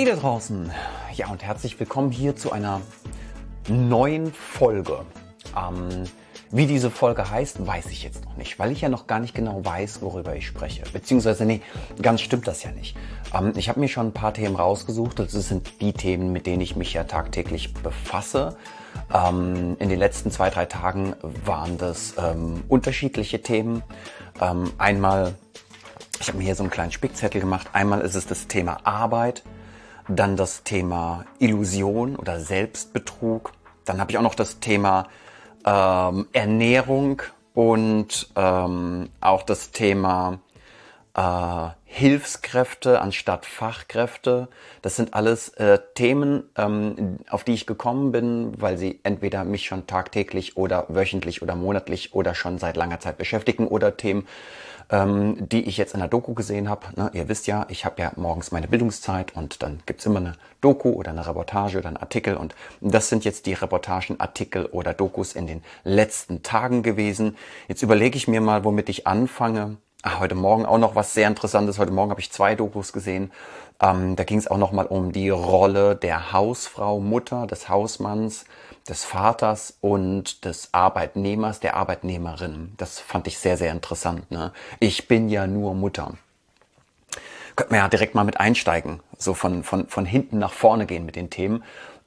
Hey da draußen, ja und herzlich willkommen hier zu einer neuen Folge. Wie diese Folge heißt, weiß ich jetzt noch nicht, weil ich ja noch gar nicht genau weiß, worüber ich spreche. Beziehungsweise, nee, ganz stimmt das ja nicht. Ich habe mir schon ein paar Themen rausgesucht und das sind die Themen, mit denen ich mich ja tagtäglich befasse. In den letzten 2-3 Tagen waren das unterschiedliche Themen. Einmal, ich habe mir hier so einen kleinen Spickzettel gemacht, einmal ist es das Thema Arbeit, dann das Thema Illusion oder Selbstbetrug, dann habe ich auch noch das Thema Ernährung und auch das Thema Hilfskräfte anstatt Fachkräfte. Das sind alles Themen, auf die ich gekommen bin, weil sie entweder mich schon tagtäglich oder wöchentlich oder monatlich oder schon seit langer Zeit beschäftigen oder Themen, die ich jetzt in der Doku gesehen habe. Ne, ihr wisst ja, ich habe ja morgens meine Bildungszeit und dann gibt's immer eine Doku oder eine Reportage oder einen Artikel und das sind jetzt die Reportagen, Artikel oder Dokus in den letzten Tagen gewesen. Jetzt überlege ich mir mal, womit ich anfange. Heute Morgen auch noch was sehr Interessantes. Heute Morgen habe ich 2 Dokus gesehen. Da ging es auch noch mal um die Rolle der Hausfrau, Mutter, des Hausmanns, des Vaters und des Arbeitnehmers, der Arbeitnehmerin. Das fand ich sehr, sehr interessant. Ne? Ich bin ja nur Mutter. Könnten wir ja direkt mal mit einsteigen. So von hinten nach vorne gehen mit den Themen.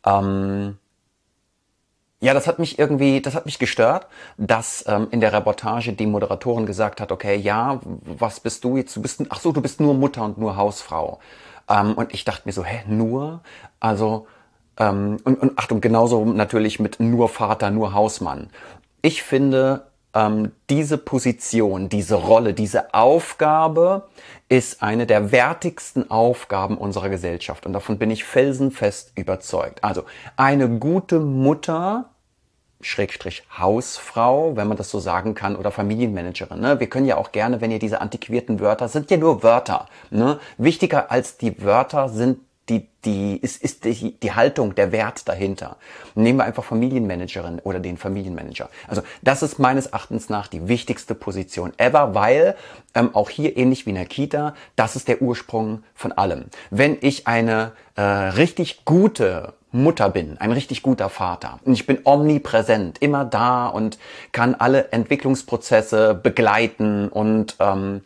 Ja, das hat mich gestört, dass in der Reportage die Moderatorin gesagt hat, okay, ja, was bist du jetzt? Du bist nur Mutter und nur Hausfrau. Und ich dachte mir so, nur? Also, und Achtung, genauso natürlich mit nur Vater, nur Hausmann. Ich finde, diese Position, diese Rolle, diese Aufgabe ist eine der wertigsten Aufgaben unserer Gesellschaft. Und davon bin ich felsenfest überzeugt. Also, eine gute Mutter, Schrägstrich Hausfrau, wenn man das so sagen kann, oder Familienmanagerin. Ne? Wir können ja auch gerne, wenn ihr diese antiquierten Wörter, sind ja nur Wörter. Ne? Wichtiger als die Wörter sind die Haltung, der Wert dahinter. Nehmen wir einfach Familienmanagerin oder den Familienmanager. Also das ist meines Erachtens nach die wichtigste Position ever, weil auch hier ähnlich wie in der Kita, das ist der Ursprung von allem. Wenn ich eine richtig gute Mutter bin, ein richtig guter Vater und ich bin omnipräsent, immer da und kann alle Entwicklungsprozesse begleiten und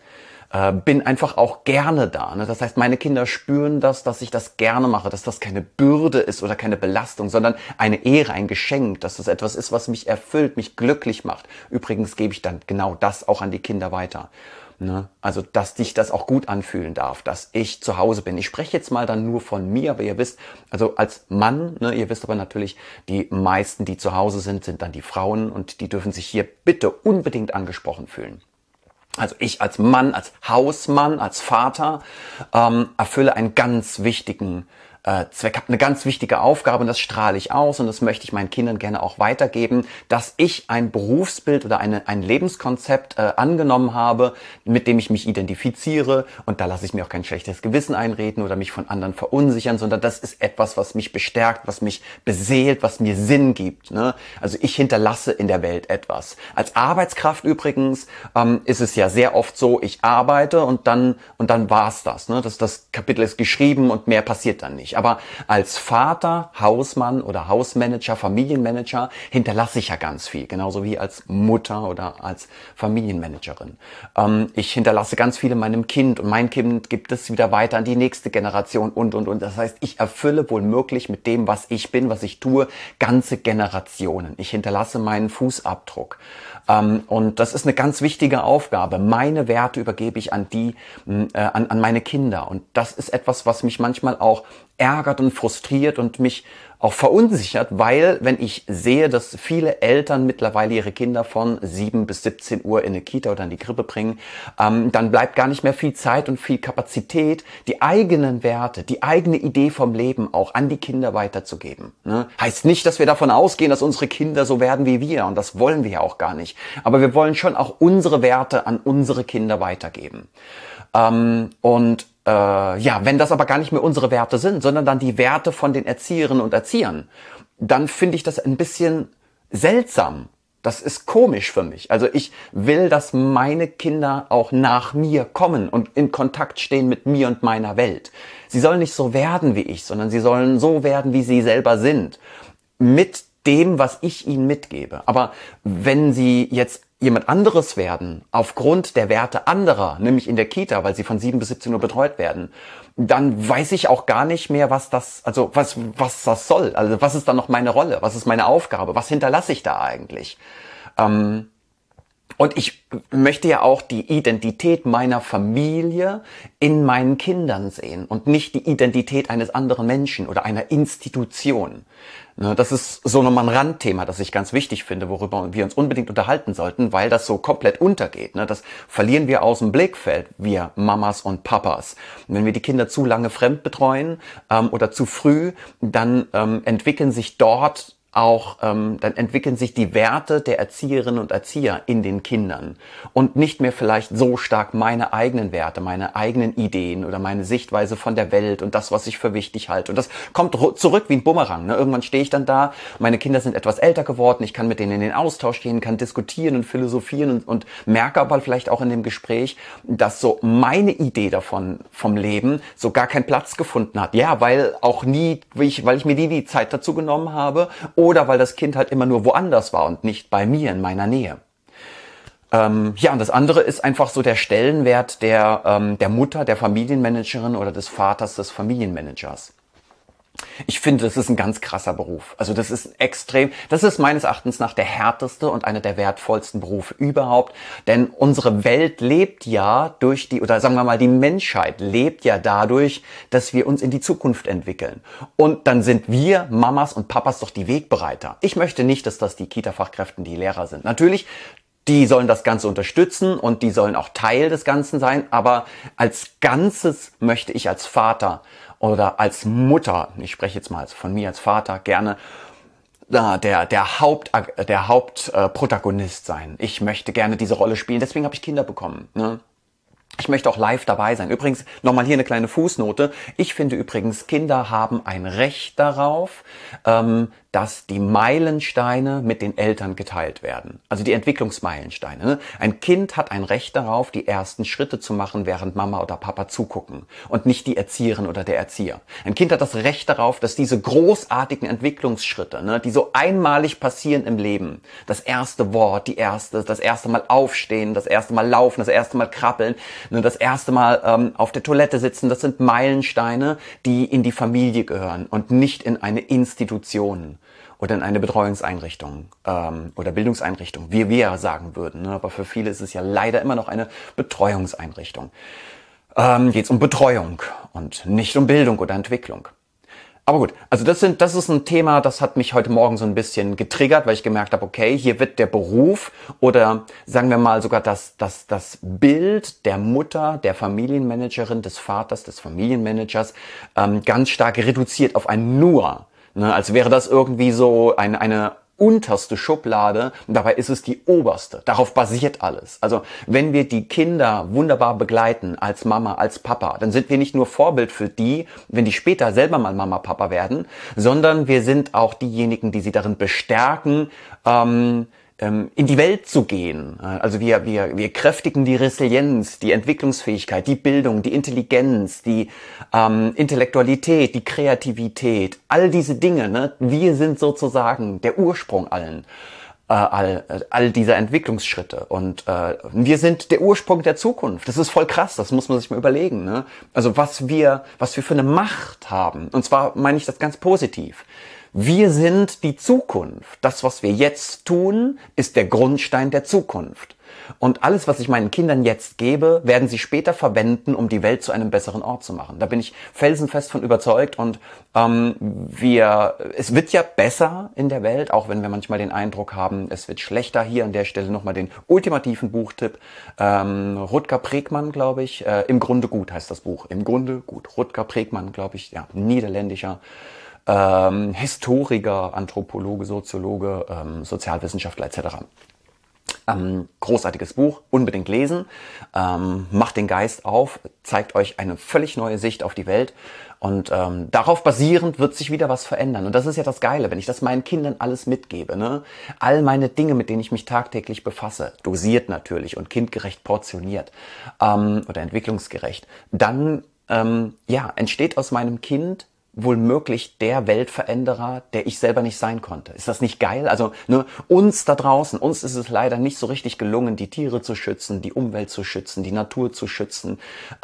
bin einfach auch gerne da. Ne? Das heißt, meine Kinder spüren das, dass ich das gerne mache, dass das keine Bürde ist oder keine Belastung, sondern eine Ehre, ein Geschenk, dass das etwas ist, was mich erfüllt, mich glücklich macht. Übrigens gebe ich dann genau das auch an die Kinder weiter. Ne? Also, dass sich das auch gut anfühlen darf, dass ich zu Hause bin. Ich spreche jetzt mal dann nur von mir, aber ihr wisst, also als Mann, ne, ihr wisst aber natürlich, die meisten, die zu Hause sind, sind dann die Frauen und die dürfen sich hier bitte unbedingt angesprochen fühlen. Also ich als Mann, als Hausmann, als Vater erfülle einen ganz wichtigen Zweck, habe eine ganz wichtige Aufgabe und das strahle ich aus und das möchte ich meinen Kindern gerne auch weitergeben, dass ich ein Berufsbild oder ein Lebenskonzept angenommen habe, mit dem ich mich identifiziere und da lasse ich mir auch kein schlechtes Gewissen einreden oder mich von anderen verunsichern, sondern das ist etwas, was mich bestärkt, was mich beseelt, was mir Sinn gibt. Ne? Also ich hinterlasse in der Welt etwas. Als Arbeitskraft übrigens ist es ja sehr oft so, ich arbeite und dann war's das. Ne? Das Kapitel ist geschrieben und mehr passiert dann nicht. Aber als Vater, Hausmann oder Hausmanager, Familienmanager hinterlasse ich ja ganz viel. Genauso wie als Mutter oder als Familienmanagerin. Ich hinterlasse ganz viel in meinem Kind und mein Kind gibt es wieder weiter an die nächste Generation und. Das heißt, ich erfülle wohl möglich mit dem, was ich bin, was ich tue, ganze Generationen. Ich hinterlasse meinen Fußabdruck. Und das ist eine ganz wichtige Aufgabe. Meine Werte übergebe ich an meine Kinder. Und das ist etwas, was mich manchmal auch ärgert und frustriert und mich auch verunsichert, weil wenn ich sehe, dass viele Eltern mittlerweile ihre Kinder von 7 bis 17 Uhr in eine Kita oder in die Krippe bringen, dann bleibt gar nicht mehr viel Zeit und viel Kapazität, die eigenen Werte, die eigene Idee vom Leben auch an die Kinder weiterzugeben. Ne? Heißt nicht, dass wir davon ausgehen, dass unsere Kinder so werden wie wir und das wollen wir ja auch gar nicht. Aber wir wollen schon auch unsere Werte an unsere Kinder weitergeben. Wenn das aber gar nicht mehr unsere Werte sind, sondern dann die Werte von den Erzieherinnen und Erziehern, dann finde ich das ein bisschen seltsam. Das ist komisch für mich. Also ich will, dass meine Kinder auch nach mir kommen und in Kontakt stehen mit mir und meiner Welt. Sie sollen nicht so werden wie ich, sondern sie sollen so werden, wie sie selber sind. Mit dem, was ich ihnen mitgebe. Aber wenn sie jetzt jemand anderes werden, aufgrund der Werte anderer, nämlich in der Kita, weil sie von 7 bis 17 Uhr betreut werden, dann weiß ich auch gar nicht mehr, was das soll. Also was ist dann noch meine Rolle? Was ist meine Aufgabe? Was hinterlasse ich da eigentlich? Und ich möchte ja auch die Identität meiner Familie in meinen Kindern sehen und nicht die Identität eines anderen Menschen oder einer Institution. Das ist so nochmal ein Randthema, das ich ganz wichtig finde, worüber wir uns unbedingt unterhalten sollten, weil das so komplett untergeht. Das verlieren wir aus dem Blickfeld, wir Mamas und Papas. Und wenn wir die Kinder zu lange fremd betreuen oder zu früh, dann entwickeln sich dort dann entwickeln sich die Werte der Erzieherinnen und Erzieher in den Kindern und nicht mehr vielleicht so stark meine eigenen Werte, meine eigenen Ideen oder meine Sichtweise von der Welt und das, was ich für wichtig halte. Und das kommt zurück wie ein Bumerang. Irgendwann stehe ich dann da, meine Kinder sind etwas älter geworden, ich kann mit denen in den Austausch gehen, kann diskutieren und philosophieren und merke aber vielleicht auch in dem Gespräch, dass so meine Idee davon, vom Leben, so gar keinen Platz gefunden hat. Ja, weil ich mir nie die Zeit dazu genommen habe, oder weil das Kind halt immer nur woanders war und nicht bei mir in meiner Nähe. Und das andere ist einfach so der Stellenwert der Mutter, der Familienmanagerin oder des Vaters, des Familienmanagers. Ich finde, das ist ein ganz krasser Beruf. Also das ist meines Erachtens nach der härteste und einer der wertvollsten Berufe überhaupt. Denn unsere Welt lebt ja oder sagen wir mal, die Menschheit lebt ja dadurch, dass wir uns in die Zukunft entwickeln. Und dann sind wir, Mamas und Papas, doch die Wegbereiter. Ich möchte nicht, dass das die Kita-Fachkräfte, die Lehrer sind. Natürlich, die sollen das Ganze unterstützen und die sollen auch Teil des Ganzen sein. Aber als Ganzes möchte ich als Vater oder als Mutter, ich spreche jetzt mal von mir als Vater, gerne der Hauptprotagonist sein. Ich möchte gerne diese Rolle spielen, deswegen habe ich Kinder bekommen. Ich möchte auch live dabei sein. Übrigens, nochmal hier eine kleine Fußnote. Ich finde übrigens, Kinder haben ein Recht darauf, dass die Meilensteine mit den Eltern geteilt werden. Also die Entwicklungsmeilensteine. Ein Kind hat ein Recht darauf, die ersten Schritte zu machen, während Mama oder Papa zugucken und nicht die Erzieherin oder der Erzieher. Ein Kind hat das Recht darauf, dass diese großartigen Entwicklungsschritte, die so einmalig passieren im Leben, das erste Wort, das erste Mal aufstehen, das erste Mal laufen, das erste Mal krabbeln, das erste Mal auf der Toilette sitzen, das sind Meilensteine, die in die Familie gehören und nicht in eine Institution oder in eine Betreuungseinrichtung oder Bildungseinrichtung, wie wir ja sagen würden. Aber für viele ist es ja leider immer noch eine Betreuungseinrichtung. Geht es um Betreuung und nicht um Bildung oder Entwicklung. Aber gut, also das ist ein Thema, das hat mich heute Morgen so ein bisschen getriggert, weil ich gemerkt habe, okay, hier wird der Beruf oder sagen wir mal sogar das Bild der Mutter, der Familienmanagerin, des Vaters, des Familienmanagers ganz stark reduziert auf ein Nur. Als wäre das irgendwie so eine unterste Schublade, und dabei ist es die oberste. Darauf basiert alles. Also wenn wir die Kinder wunderbar begleiten als Mama, als Papa, dann sind wir nicht nur Vorbild für die, wenn die später selber mal Mama, Papa werden, sondern wir sind auch diejenigen, die sie darin bestärken, in die Welt zu gehen. Also wir kräftigen die Resilienz, die Entwicklungsfähigkeit, die Bildung, die Intelligenz, die Intellektualität, die Kreativität, all diese Dinge. Wir sind sozusagen der Ursprung all dieser Entwicklungsschritte und wir sind der Ursprung der Zukunft. Das ist voll krass, das muss man sich mal überlegen. Also was wir für eine Macht haben. Und zwar meine ich das ganz positiv. Wir sind die Zukunft. Das, was wir jetzt tun, ist der Grundstein der Zukunft. Und alles, was ich meinen Kindern jetzt gebe, werden sie später verwenden, um die Welt zu einem besseren Ort zu machen. Da bin ich felsenfest von überzeugt und es wird ja besser in der Welt, auch wenn wir manchmal den Eindruck haben, es wird schlechter. Hier an der Stelle nochmal den ultimativen Buchtipp. Rutger Bregman, glaube ich, Im Grunde gut heißt das Buch. Im Grunde gut. Rutger Bregman, glaube ich, ja, niederländischer Historiker, Anthropologe, Soziologe, Sozialwissenschaftler etc. Großartiges Buch, unbedingt lesen, macht den Geist auf, zeigt euch eine völlig neue Sicht auf die Welt und darauf basierend wird sich wieder was verändern. Und das ist ja das Geile, wenn ich das meinen Kindern alles mitgebe, ne? All meine Dinge, mit denen ich mich tagtäglich befasse, dosiert natürlich und kindgerecht portioniert oder entwicklungsgerecht, dann entsteht aus meinem Kind wohl möglich der Weltveränderer, der ich selber nicht sein konnte. Ist das nicht geil? Also uns da draußen, uns ist es leider nicht so richtig gelungen, die Tiere zu schützen, die Umwelt zu schützen, die Natur zu schützen,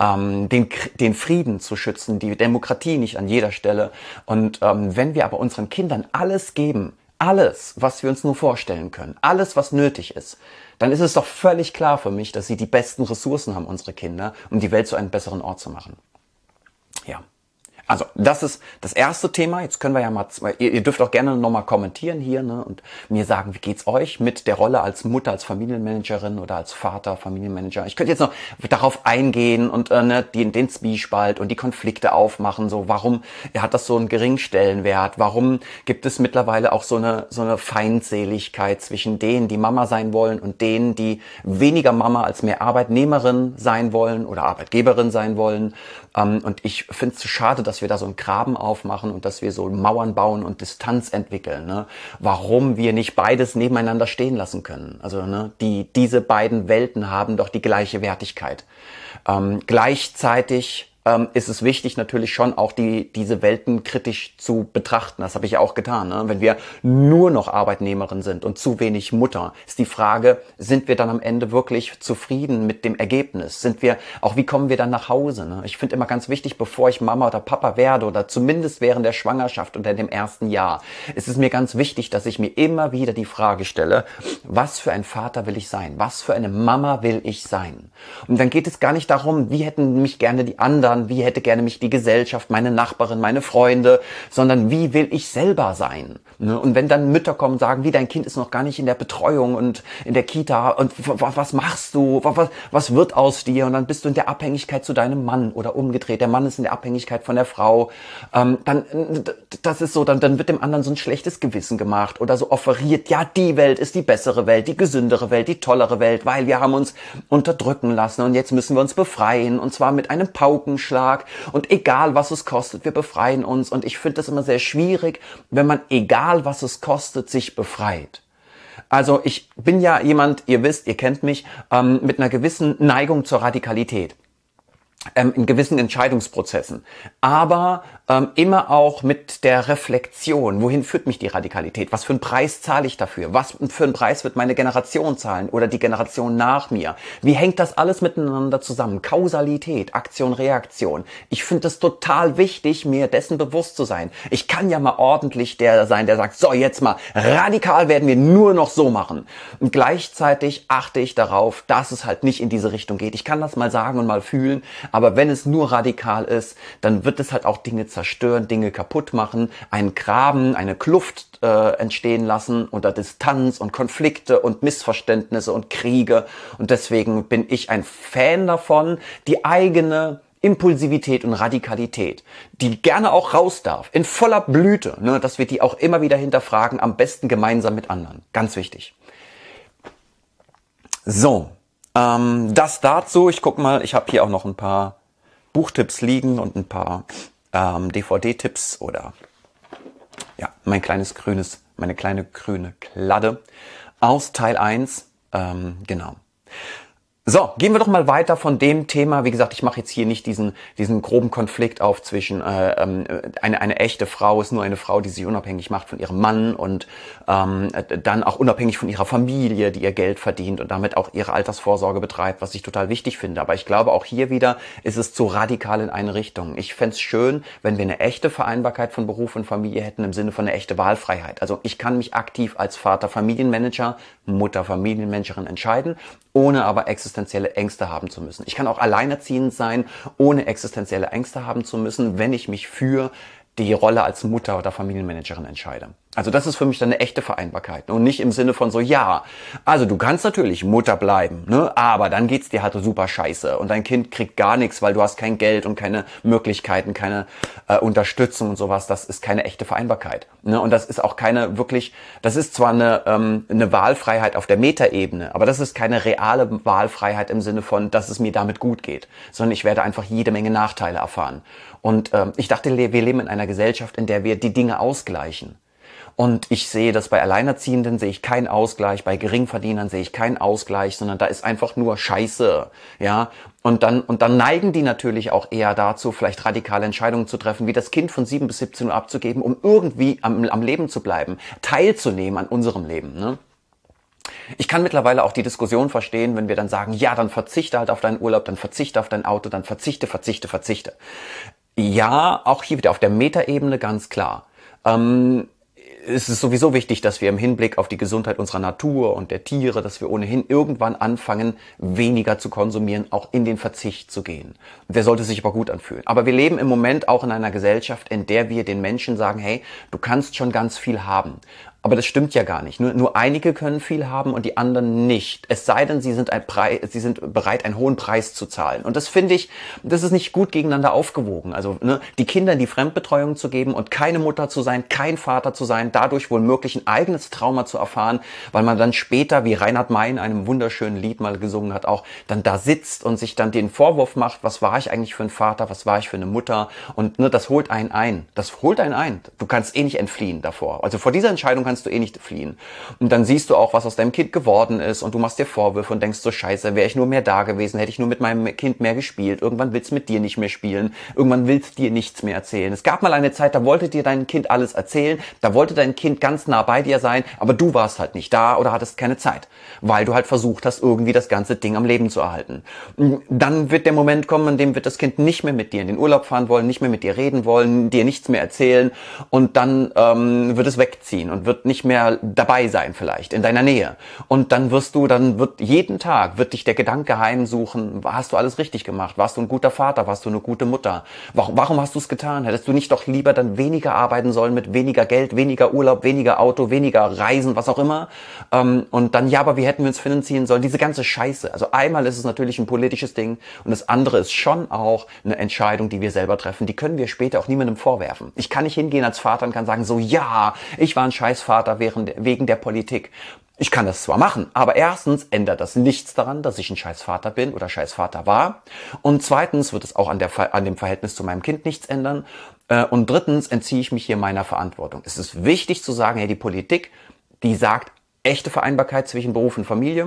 den Frieden zu schützen, die Demokratie nicht an jeder Stelle. Und wenn wir aber unseren Kindern alles geben, alles, was wir uns nur vorstellen können, alles, was nötig ist, dann ist es doch völlig klar für mich, dass sie die besten Ressourcen haben, unsere Kinder, um die Welt zu einem besseren Ort zu machen. Ja. Also, das ist das erste Thema. Jetzt können wir ja mal, ihr dürft auch gerne nochmal kommentieren hier, ne, und mir sagen, wie geht's euch mit der Rolle als Mutter, als Familienmanagerin oder als Vater, Familienmanager. Ich könnte jetzt noch darauf eingehen und den Zwiespalt und die Konflikte aufmachen. So, warum hat das so einen geringen Stellenwert? Warum gibt es mittlerweile auch so eine Feindseligkeit zwischen denen, die Mama sein wollen und denen, die weniger Mama als mehr Arbeitnehmerin sein wollen oder Arbeitgeberin sein wollen? Und ich finde es so schade, dass wir da so einen Graben aufmachen und dass wir so Mauern bauen und Distanz entwickeln. Ne? Warum wir nicht beides nebeneinander stehen lassen können. Also diese beiden Welten haben doch die gleiche Wertigkeit. Gleichzeitig ist es wichtig, natürlich schon auch diese Welten kritisch zu betrachten. Das habe ich ja auch getan. Ne? Wenn wir nur noch Arbeitnehmerin sind und zu wenig Mutter, ist die Frage, sind wir dann am Ende wirklich zufrieden mit dem Ergebnis? Wie kommen wir dann nach Hause? Ne? Ich finde immer ganz wichtig, bevor ich Mama oder Papa werde oder zumindest während der Schwangerschaft oder dem ersten Jahr, ist es mir ganz wichtig, dass ich mir immer wieder die Frage stelle, was für ein Vater will ich sein? Was für eine Mama will ich sein? Und dann geht es gar nicht darum, wie hätten mich gerne die anderen, wie hätte gerne mich die Gesellschaft, meine Nachbarin, meine Freunde, sondern wie will ich selber sein? Und wenn dann Mütter kommen und sagen, wie dein Kind ist noch gar nicht in der Betreuung und in der Kita und was machst du? Was wird aus dir? Und dann bist du in der Abhängigkeit zu deinem Mann oder umgedreht. Der Mann ist in der Abhängigkeit von der Frau. Dann wird dem anderen so ein schlechtes Gewissen gemacht oder so offeriert, ja, die Welt ist die bessere Welt, die gesündere Welt, die tollere Welt, weil wir haben uns unterdrücken lassen und jetzt müssen wir uns befreien und zwar mit einem Paukenschlag. Und egal, was es kostet, wir befreien uns. Und ich finde das immer sehr schwierig, wenn man, egal was es kostet, sich befreit. Also ich bin ja jemand, ihr wisst, ihr kennt mich, mit einer gewissen Neigung zur Radikalität. In gewissen Entscheidungsprozessen. Aber immer auch mit der Reflexion. Wohin führt mich die Radikalität? Was für einen Preis zahle ich dafür? Was für einen Preis wird meine Generation zahlen oder die Generation nach mir? Wie hängt das alles miteinander zusammen? Kausalität, Aktion, Reaktion. Ich finde es total wichtig, mir dessen bewusst zu sein. Ich kann ja mal ordentlich der sein, der sagt, so jetzt mal radikal werden wir nur noch so machen. Und gleichzeitig achte ich darauf, dass es halt nicht in diese Richtung geht. Ich kann das mal sagen und mal fühlen, aber wenn es nur radikal ist, dann wird es halt auch Dinge zerstören, Dinge kaputt machen, einen Graben, eine Kluft entstehen lassen unter Distanz und Konflikte und Missverständnisse und Kriege. Und deswegen bin ich ein Fan davon, die eigene Impulsivität und Radikalität, die gerne auch raus darf, in voller Blüte, ne, dass wir die auch immer wieder hinterfragen, am besten gemeinsam mit anderen. Ganz wichtig. So, das dazu. Ich guck mal, ich habe hier auch noch ein paar Buchtipps liegen und ein paar DVD-Tipps oder ja, meine kleine grüne Kladde aus Teil 1. Genau. So, gehen wir doch mal weiter von dem Thema. Wie gesagt, ich mache jetzt hier nicht diesen groben Konflikt auf zwischen eine echte Frau ist nur eine Frau, die sich unabhängig macht von ihrem Mann und dann auch unabhängig von ihrer Familie, die ihr Geld verdient und damit auch ihre Altersvorsorge betreibt, was ich total wichtig finde. Aber ich glaube, auch hier wieder ist es zu radikal in eine Richtung. Ich fände es schön, wenn wir eine echte Vereinbarkeit von Beruf und Familie hätten im Sinne von einer echte Wahlfreiheit. Also ich kann mich aktiv als Vater Familienmanager, Mutter Familienmanagerin entscheiden, ohne aber existenzielle Ängste haben zu müssen. Ich kann auch alleinerziehend sein, ohne existenzielle Ängste haben zu müssen, wenn ich mich für die Rolle als Mutter oder Familienmanagerin entscheide. Also das ist für mich dann eine echte Vereinbarkeit und nicht im Sinne von so, ja, also du kannst natürlich Mutter bleiben, ne, aber dann geht's dir halt super scheiße und dein Kind kriegt gar nichts, weil du hast kein Geld und keine Möglichkeiten, keine Unterstützung und sowas. Das ist keine echte Vereinbarkeit, ne, und das ist auch keine wirklich, das ist zwar eine Wahlfreiheit auf der Metaebene, aber das ist keine reale Wahlfreiheit im Sinne von, dass es mir damit gut geht, sondern ich werde einfach jede Menge Nachteile erfahren. Und ich dachte, wir leben in einer Gesellschaft, in der wir die Dinge ausgleichen. Und ich sehe das bei Alleinerziehenden, sehe ich keinen Ausgleich, bei Geringverdienern sehe ich keinen Ausgleich, sondern da ist einfach nur Scheiße, ja. Und dann neigen die natürlich auch eher dazu, vielleicht radikale Entscheidungen zu treffen, wie das Kind von 7 bis 17 Uhr abzugeben, um irgendwie am Leben zu bleiben, teilzunehmen an unserem Leben, ne? Ich kann mittlerweile auch die Diskussion verstehen, wenn wir dann sagen, ja, dann verzichte halt auf deinen Urlaub, dann verzichte auf dein Auto, dann verzichte. Ja, auch hier wieder auf der Metaebene ganz klar. Es ist sowieso wichtig, dass wir im Hinblick auf die Gesundheit unserer Natur und der Tiere, dass wir ohnehin irgendwann anfangen, weniger zu konsumieren, auch in den Verzicht zu gehen. Der sollte sich aber gut anfühlen. Aber wir leben im Moment auch in einer Gesellschaft, in der wir den Menschen sagen, hey, du kannst schon ganz viel haben. Aber das stimmt ja gar nicht. Nur einige können viel haben und die anderen nicht. Es sei denn, sie sind bereit, einen hohen Preis zu zahlen. Und das finde ich, das ist nicht gut gegeneinander aufgewogen. Also die Kinder in die Fremdbetreuung zu geben und keine Mutter zu sein, kein Vater zu sein, dadurch wohl möglich ein eigenes Trauma zu erfahren, weil man dann später, wie Reinhard May in einem wunderschönen Lied mal gesungen hat, auch dann da sitzt und sich dann den Vorwurf macht, was war ich eigentlich für ein Vater, was war ich für eine Mutter? Und das holt einen ein. Das holt einen ein. Du kannst eh nicht entfliehen davor. Also vor dieser Entscheidung kannst du eh nicht fliehen. Und dann siehst du auch, was aus deinem Kind geworden ist und du machst dir Vorwürfe und denkst so, scheiße, wäre ich nur mehr da gewesen, hätte ich nur mit meinem Kind mehr gespielt. Irgendwann willst du mit dir nicht mehr spielen. Irgendwann willst du dir nichts mehr erzählen. Es gab mal eine Zeit, da wollte dir dein Kind alles erzählen. Da wollte dein Kind ganz nah bei dir sein, aber du warst halt nicht da oder hattest keine Zeit, weil du halt versucht hast, irgendwie das ganze Ding am Leben zu erhalten. Dann wird der Moment kommen, an dem wird das Kind nicht mehr mit dir in den Urlaub fahren wollen, nicht mehr mit dir reden wollen, dir nichts mehr erzählen und dann wird es wegziehen und wird nicht mehr dabei sein vielleicht, in deiner Nähe. Und dann wird jeden Tag, wird dich der Gedanke heimsuchen, hast du alles richtig gemacht? Warst du ein guter Vater? Warst du eine gute Mutter? Warum hast du es getan? Hättest du nicht doch lieber dann weniger arbeiten sollen mit weniger Geld, weniger Urlaub, weniger Auto, weniger Reisen, was auch immer? Und dann, ja, aber wie hätten wir uns finanzieren sollen? Diese ganze Scheiße. Also einmal ist es natürlich ein politisches Ding und das andere ist schon auch eine Entscheidung, die wir selber treffen. Die können wir später auch niemandem vorwerfen. Ich kann nicht hingehen als Vater und kann sagen, so, ja, ich war ein Scheißvater wegen der Politik. Ich kann das zwar machen, aber erstens ändert das nichts daran, dass ich ein Scheißvater bin oder Scheißvater war. Und zweitens wird es auch an dem Verhältnis zu meinem Kind nichts ändern. Und drittens entziehe ich mich hier meiner Verantwortung. Es ist wichtig zu sagen, hey, die Politik, die sagt echte Vereinbarkeit zwischen Beruf und Familie.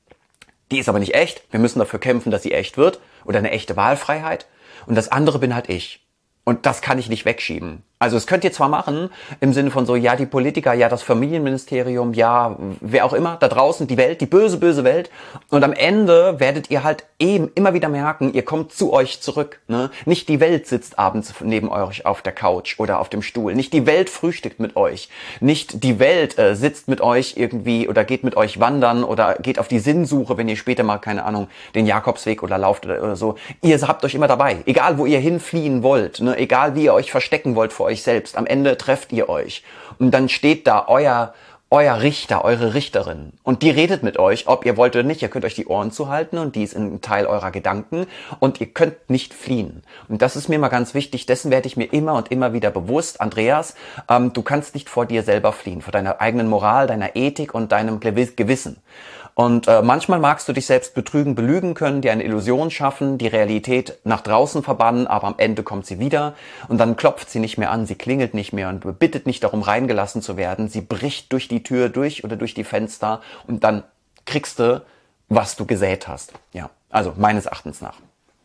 Die ist aber nicht echt. Wir müssen dafür kämpfen, dass sie echt wird oder eine echte Wahlfreiheit. Und das andere bin halt ich. Und das kann ich nicht wegschieben. Also es könnt ihr zwar machen, im Sinne von so, ja, die Politiker, ja, das Familienministerium, ja, wer auch immer, da draußen, die Welt, die böse, böse Welt. Und am Ende werdet ihr halt eben immer wieder merken, ihr kommt zu euch zurück. Ne? Nicht die Welt sitzt abends neben euch auf der Couch oder auf dem Stuhl. Nicht die Welt frühstückt mit euch. Nicht die Welt sitzt mit euch irgendwie oder geht mit euch wandern oder geht auf die Sinnsuche, wenn ihr später mal, keine Ahnung, den Jakobsweg oder lauft oder so. Ihr habt euch immer dabei. Egal, wo ihr hinfliehen wollt, ne? Egal, wie ihr euch verstecken wollt vor euch selbst. Am Ende trefft ihr euch. Und dann steht da euer Richter, eure Richterin. Und die redet mit euch, ob ihr wollt oder nicht. Ihr könnt euch die Ohren zuhalten und die ist ein Teil eurer Gedanken. Und ihr könnt nicht fliehen. Und das ist mir mal ganz wichtig. Dessen werde ich mir immer und immer wieder bewusst. Andreas, du kannst nicht vor dir selber fliehen. Vor deiner eigenen Moral, deiner Ethik und deinem Gewissen. Und manchmal magst du dich selbst betrügen, belügen können, dir eine Illusion schaffen, die Realität nach draußen verbannen, aber am Ende kommt sie wieder und dann klopft sie nicht mehr an, sie klingelt nicht mehr und bittet nicht darum, reingelassen zu werden. Sie bricht durch die Tür durch oder durch die Fenster und dann kriegst du, was du gesät hast. Ja, also meines Erachtens nach.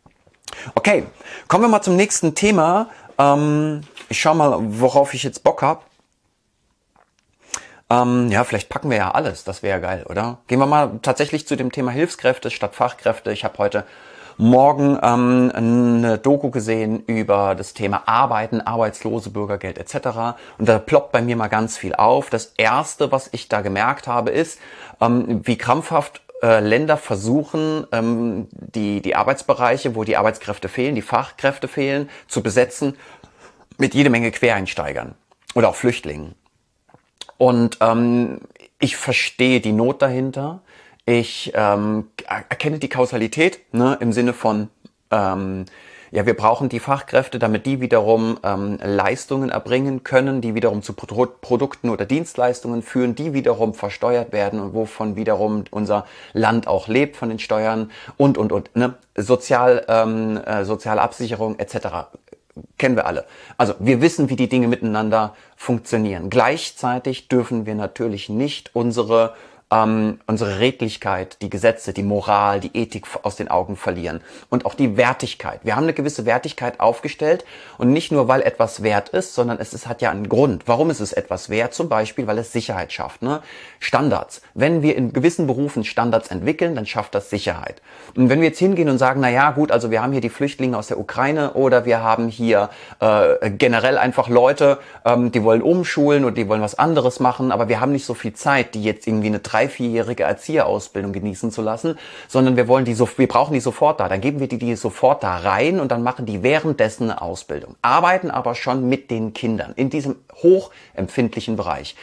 Okay, kommen wir mal zum nächsten Thema. Ich schau mal, worauf ich jetzt Bock habe. Ja, vielleicht packen wir ja alles. Das wäre ja geil, oder? Gehen wir mal tatsächlich zu dem Thema Hilfskräfte statt Fachkräfte. Ich habe heute Morgen eine Doku gesehen über das Thema Arbeiten, Arbeitslose, Bürgergeld etc. Und da ploppt bei mir mal ganz viel auf. Das Erste, was ich da gemerkt habe, ist, wie krampfhaft Länder versuchen, die Arbeitsbereiche, wo die Arbeitskräfte fehlen, die Fachkräfte fehlen, zu besetzen mit jede Menge Quereinsteigern oder auch Flüchtlingen. Und ich verstehe die Not dahinter. Ich erkenne die Kausalität, ne, im Sinne von, ja, wir brauchen die Fachkräfte, damit die wiederum Leistungen erbringen können, die wiederum zu Produkten oder Dienstleistungen führen, die wiederum versteuert werden und wovon wiederum unser Land auch lebt, von den Steuern und. Ne? Soziale Absicherung etc. Kennen wir alle. Also wir wissen, wie die Dinge miteinander funktionieren. Gleichzeitig dürfen wir natürlich nicht unsere Redlichkeit, die Gesetze, die Moral, die Ethik aus den Augen verlieren und auch die Wertigkeit. Wir haben eine gewisse Wertigkeit aufgestellt und nicht nur, weil etwas wert ist, sondern hat ja einen Grund. Warum ist es etwas wert? Zum Beispiel, weil es Sicherheit schafft. Ne? Standards. Wenn wir in gewissen Berufen Standards entwickeln, dann schafft das Sicherheit. Und wenn wir jetzt hingehen und sagen, na ja, gut, also wir haben hier die Flüchtlinge aus der Ukraine oder wir haben hier generell einfach Leute, die wollen umschulen oder die wollen was anderes machen, aber wir haben nicht so viel Zeit, die jetzt irgendwie eine 3-4-jährige Erzieherausbildung genießen zu lassen, sondern wir brauchen die sofort da. Dann geben wir die sofort da rein und dann machen die währenddessen eine Ausbildung. Arbeiten aber schon mit den Kindern in diesem hochempfindlichen Bereich.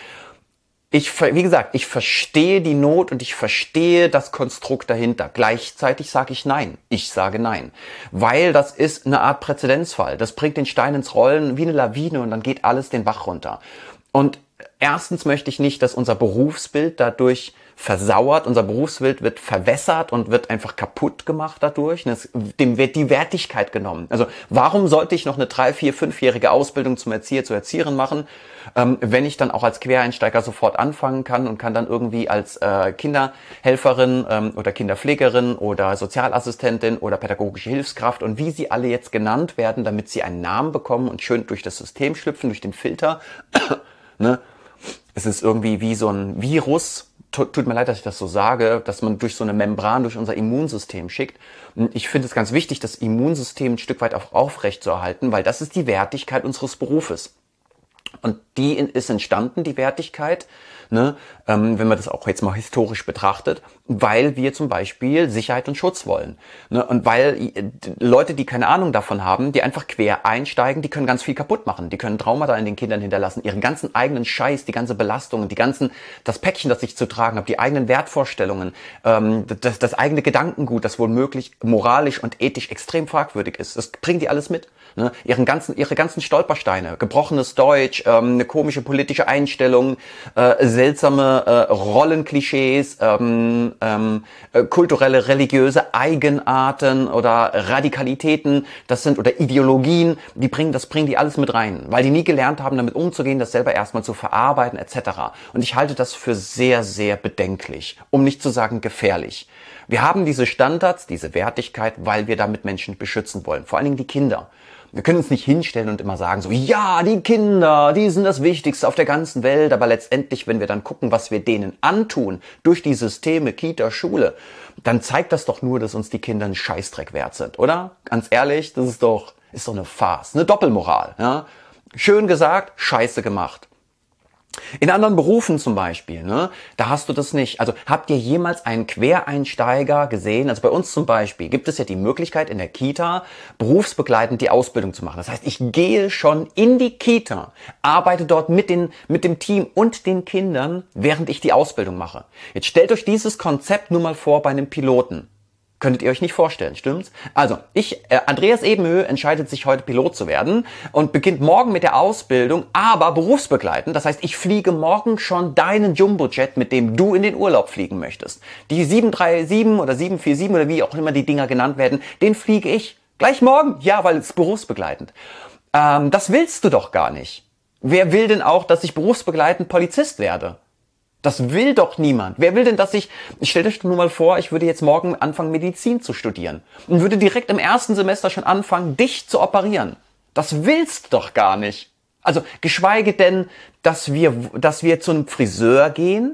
Wie gesagt, ich verstehe die Not und ich verstehe das Konstrukt dahinter. Gleichzeitig sage ich nein. Ich sage nein. Weil das ist eine Art Präzedenzfall. Das bringt den Stein ins Rollen wie eine Lawine und dann geht alles den Bach runter. Und erstens möchte ich nicht, dass unser Berufsbild dadurch versauert, unser Berufsbild wird verwässert und wird einfach kaputt gemacht dadurch. Dem wird die Wertigkeit genommen. Also warum sollte ich noch eine 3-, 4-, 5-jährige Ausbildung zum Erzieher, zur Erzieherin machen, wenn ich dann auch als Quereinsteiger sofort anfangen kann und kann dann irgendwie als Kinderhelferin oder Kinderpflegerin oder Sozialassistentin oder pädagogische Hilfskraft und wie sie alle jetzt genannt werden, damit sie einen Namen bekommen und schön durch das System schlüpfen, durch den Filter. Ne? Es ist irgendwie wie so ein Virus. Tut mir leid, dass ich das so sage, dass man durch so eine Membran durch unser Immunsystem schickt. Und ich finde es ganz wichtig, das Immunsystem ein Stück weit auch aufrecht zu erhalten, weil das ist die Wertigkeit unseres Berufes. Und die ist entstanden, die Wertigkeit, ne, wenn man das auch jetzt mal historisch betrachtet, weil wir zum Beispiel Sicherheit und Schutz wollen. Ne, und weil Leute, die keine Ahnung davon haben, die einfach quer einsteigen, die können ganz viel kaputt machen. Die können Traumata in den Kindern hinterlassen, ihren ganzen eigenen Scheiß, die ganze Belastung, das Päckchen, das ich zu tragen habe, die eigenen Wertvorstellungen, das eigene Gedankengut, das womöglich moralisch und ethisch extrem fragwürdig ist. Das bringen die alles mit. Ne? Ihre ganzen Stolpersteine, gebrochenes Deutsch, eine komische politische Einstellung, seltsame Rollenklischees, kulturelle, religiöse Eigenarten oder Radikalitäten, oder Ideologien, das bringen die alles mit rein, weil die nie gelernt haben, damit umzugehen, das selber erstmal zu verarbeiten etc. Und ich halte das für sehr, sehr bedenklich, um nicht zu sagen gefährlich. Wir haben diese Standards, diese Wertigkeit, weil wir damit Menschen beschützen wollen, vor allen Dingen die Kinder. Wir können uns nicht hinstellen und immer sagen so, ja, die Kinder, die sind das Wichtigste auf der ganzen Welt. Aber letztendlich, wenn wir dann gucken, was wir denen antun, durch die Systeme, Kita, Schule, dann zeigt das doch nur, dass uns die Kinder einen Scheißdreck wert sind, oder? Ganz ehrlich, das ist doch eine Farce, eine Doppelmoral. Ja? Schön gesagt, scheiße gemacht. In anderen Berufen zum Beispiel, ne, da hast du das nicht. Also habt ihr jemals einen Quereinsteiger gesehen? Also bei uns zum Beispiel gibt es ja die Möglichkeit in der Kita berufsbegleitend die Ausbildung zu machen. Das heißt, ich gehe schon in die Kita, arbeite dort mit dem Team und den Kindern, während ich die Ausbildung mache. Jetzt stellt euch dieses Konzept nur mal vor bei einem Piloten. Könntet ihr euch nicht vorstellen, stimmt's? Also, Andreas Ebenhö entscheidet sich heute Pilot zu werden und beginnt morgen mit der Ausbildung, aber berufsbegleitend. Das heißt, ich fliege morgen schon deinen Jumbojet, mit dem du in den Urlaub fliegen möchtest. Die 737 oder 747 oder wie auch immer die Dinger genannt werden, den fliege ich. Gleich morgen? Ja, weil es berufsbegleitend. Das willst du doch gar nicht. Wer will denn auch, dass ich berufsbegleitend Polizist werde? Das will doch niemand. Wer will denn, stellt euch nur mal vor, ich würde jetzt morgen anfangen, Medizin zu studieren und würde direkt im ersten Semester schon anfangen, dich zu operieren. Das willst du doch gar nicht. Also, geschweige denn, dass wir zu einem Friseur gehen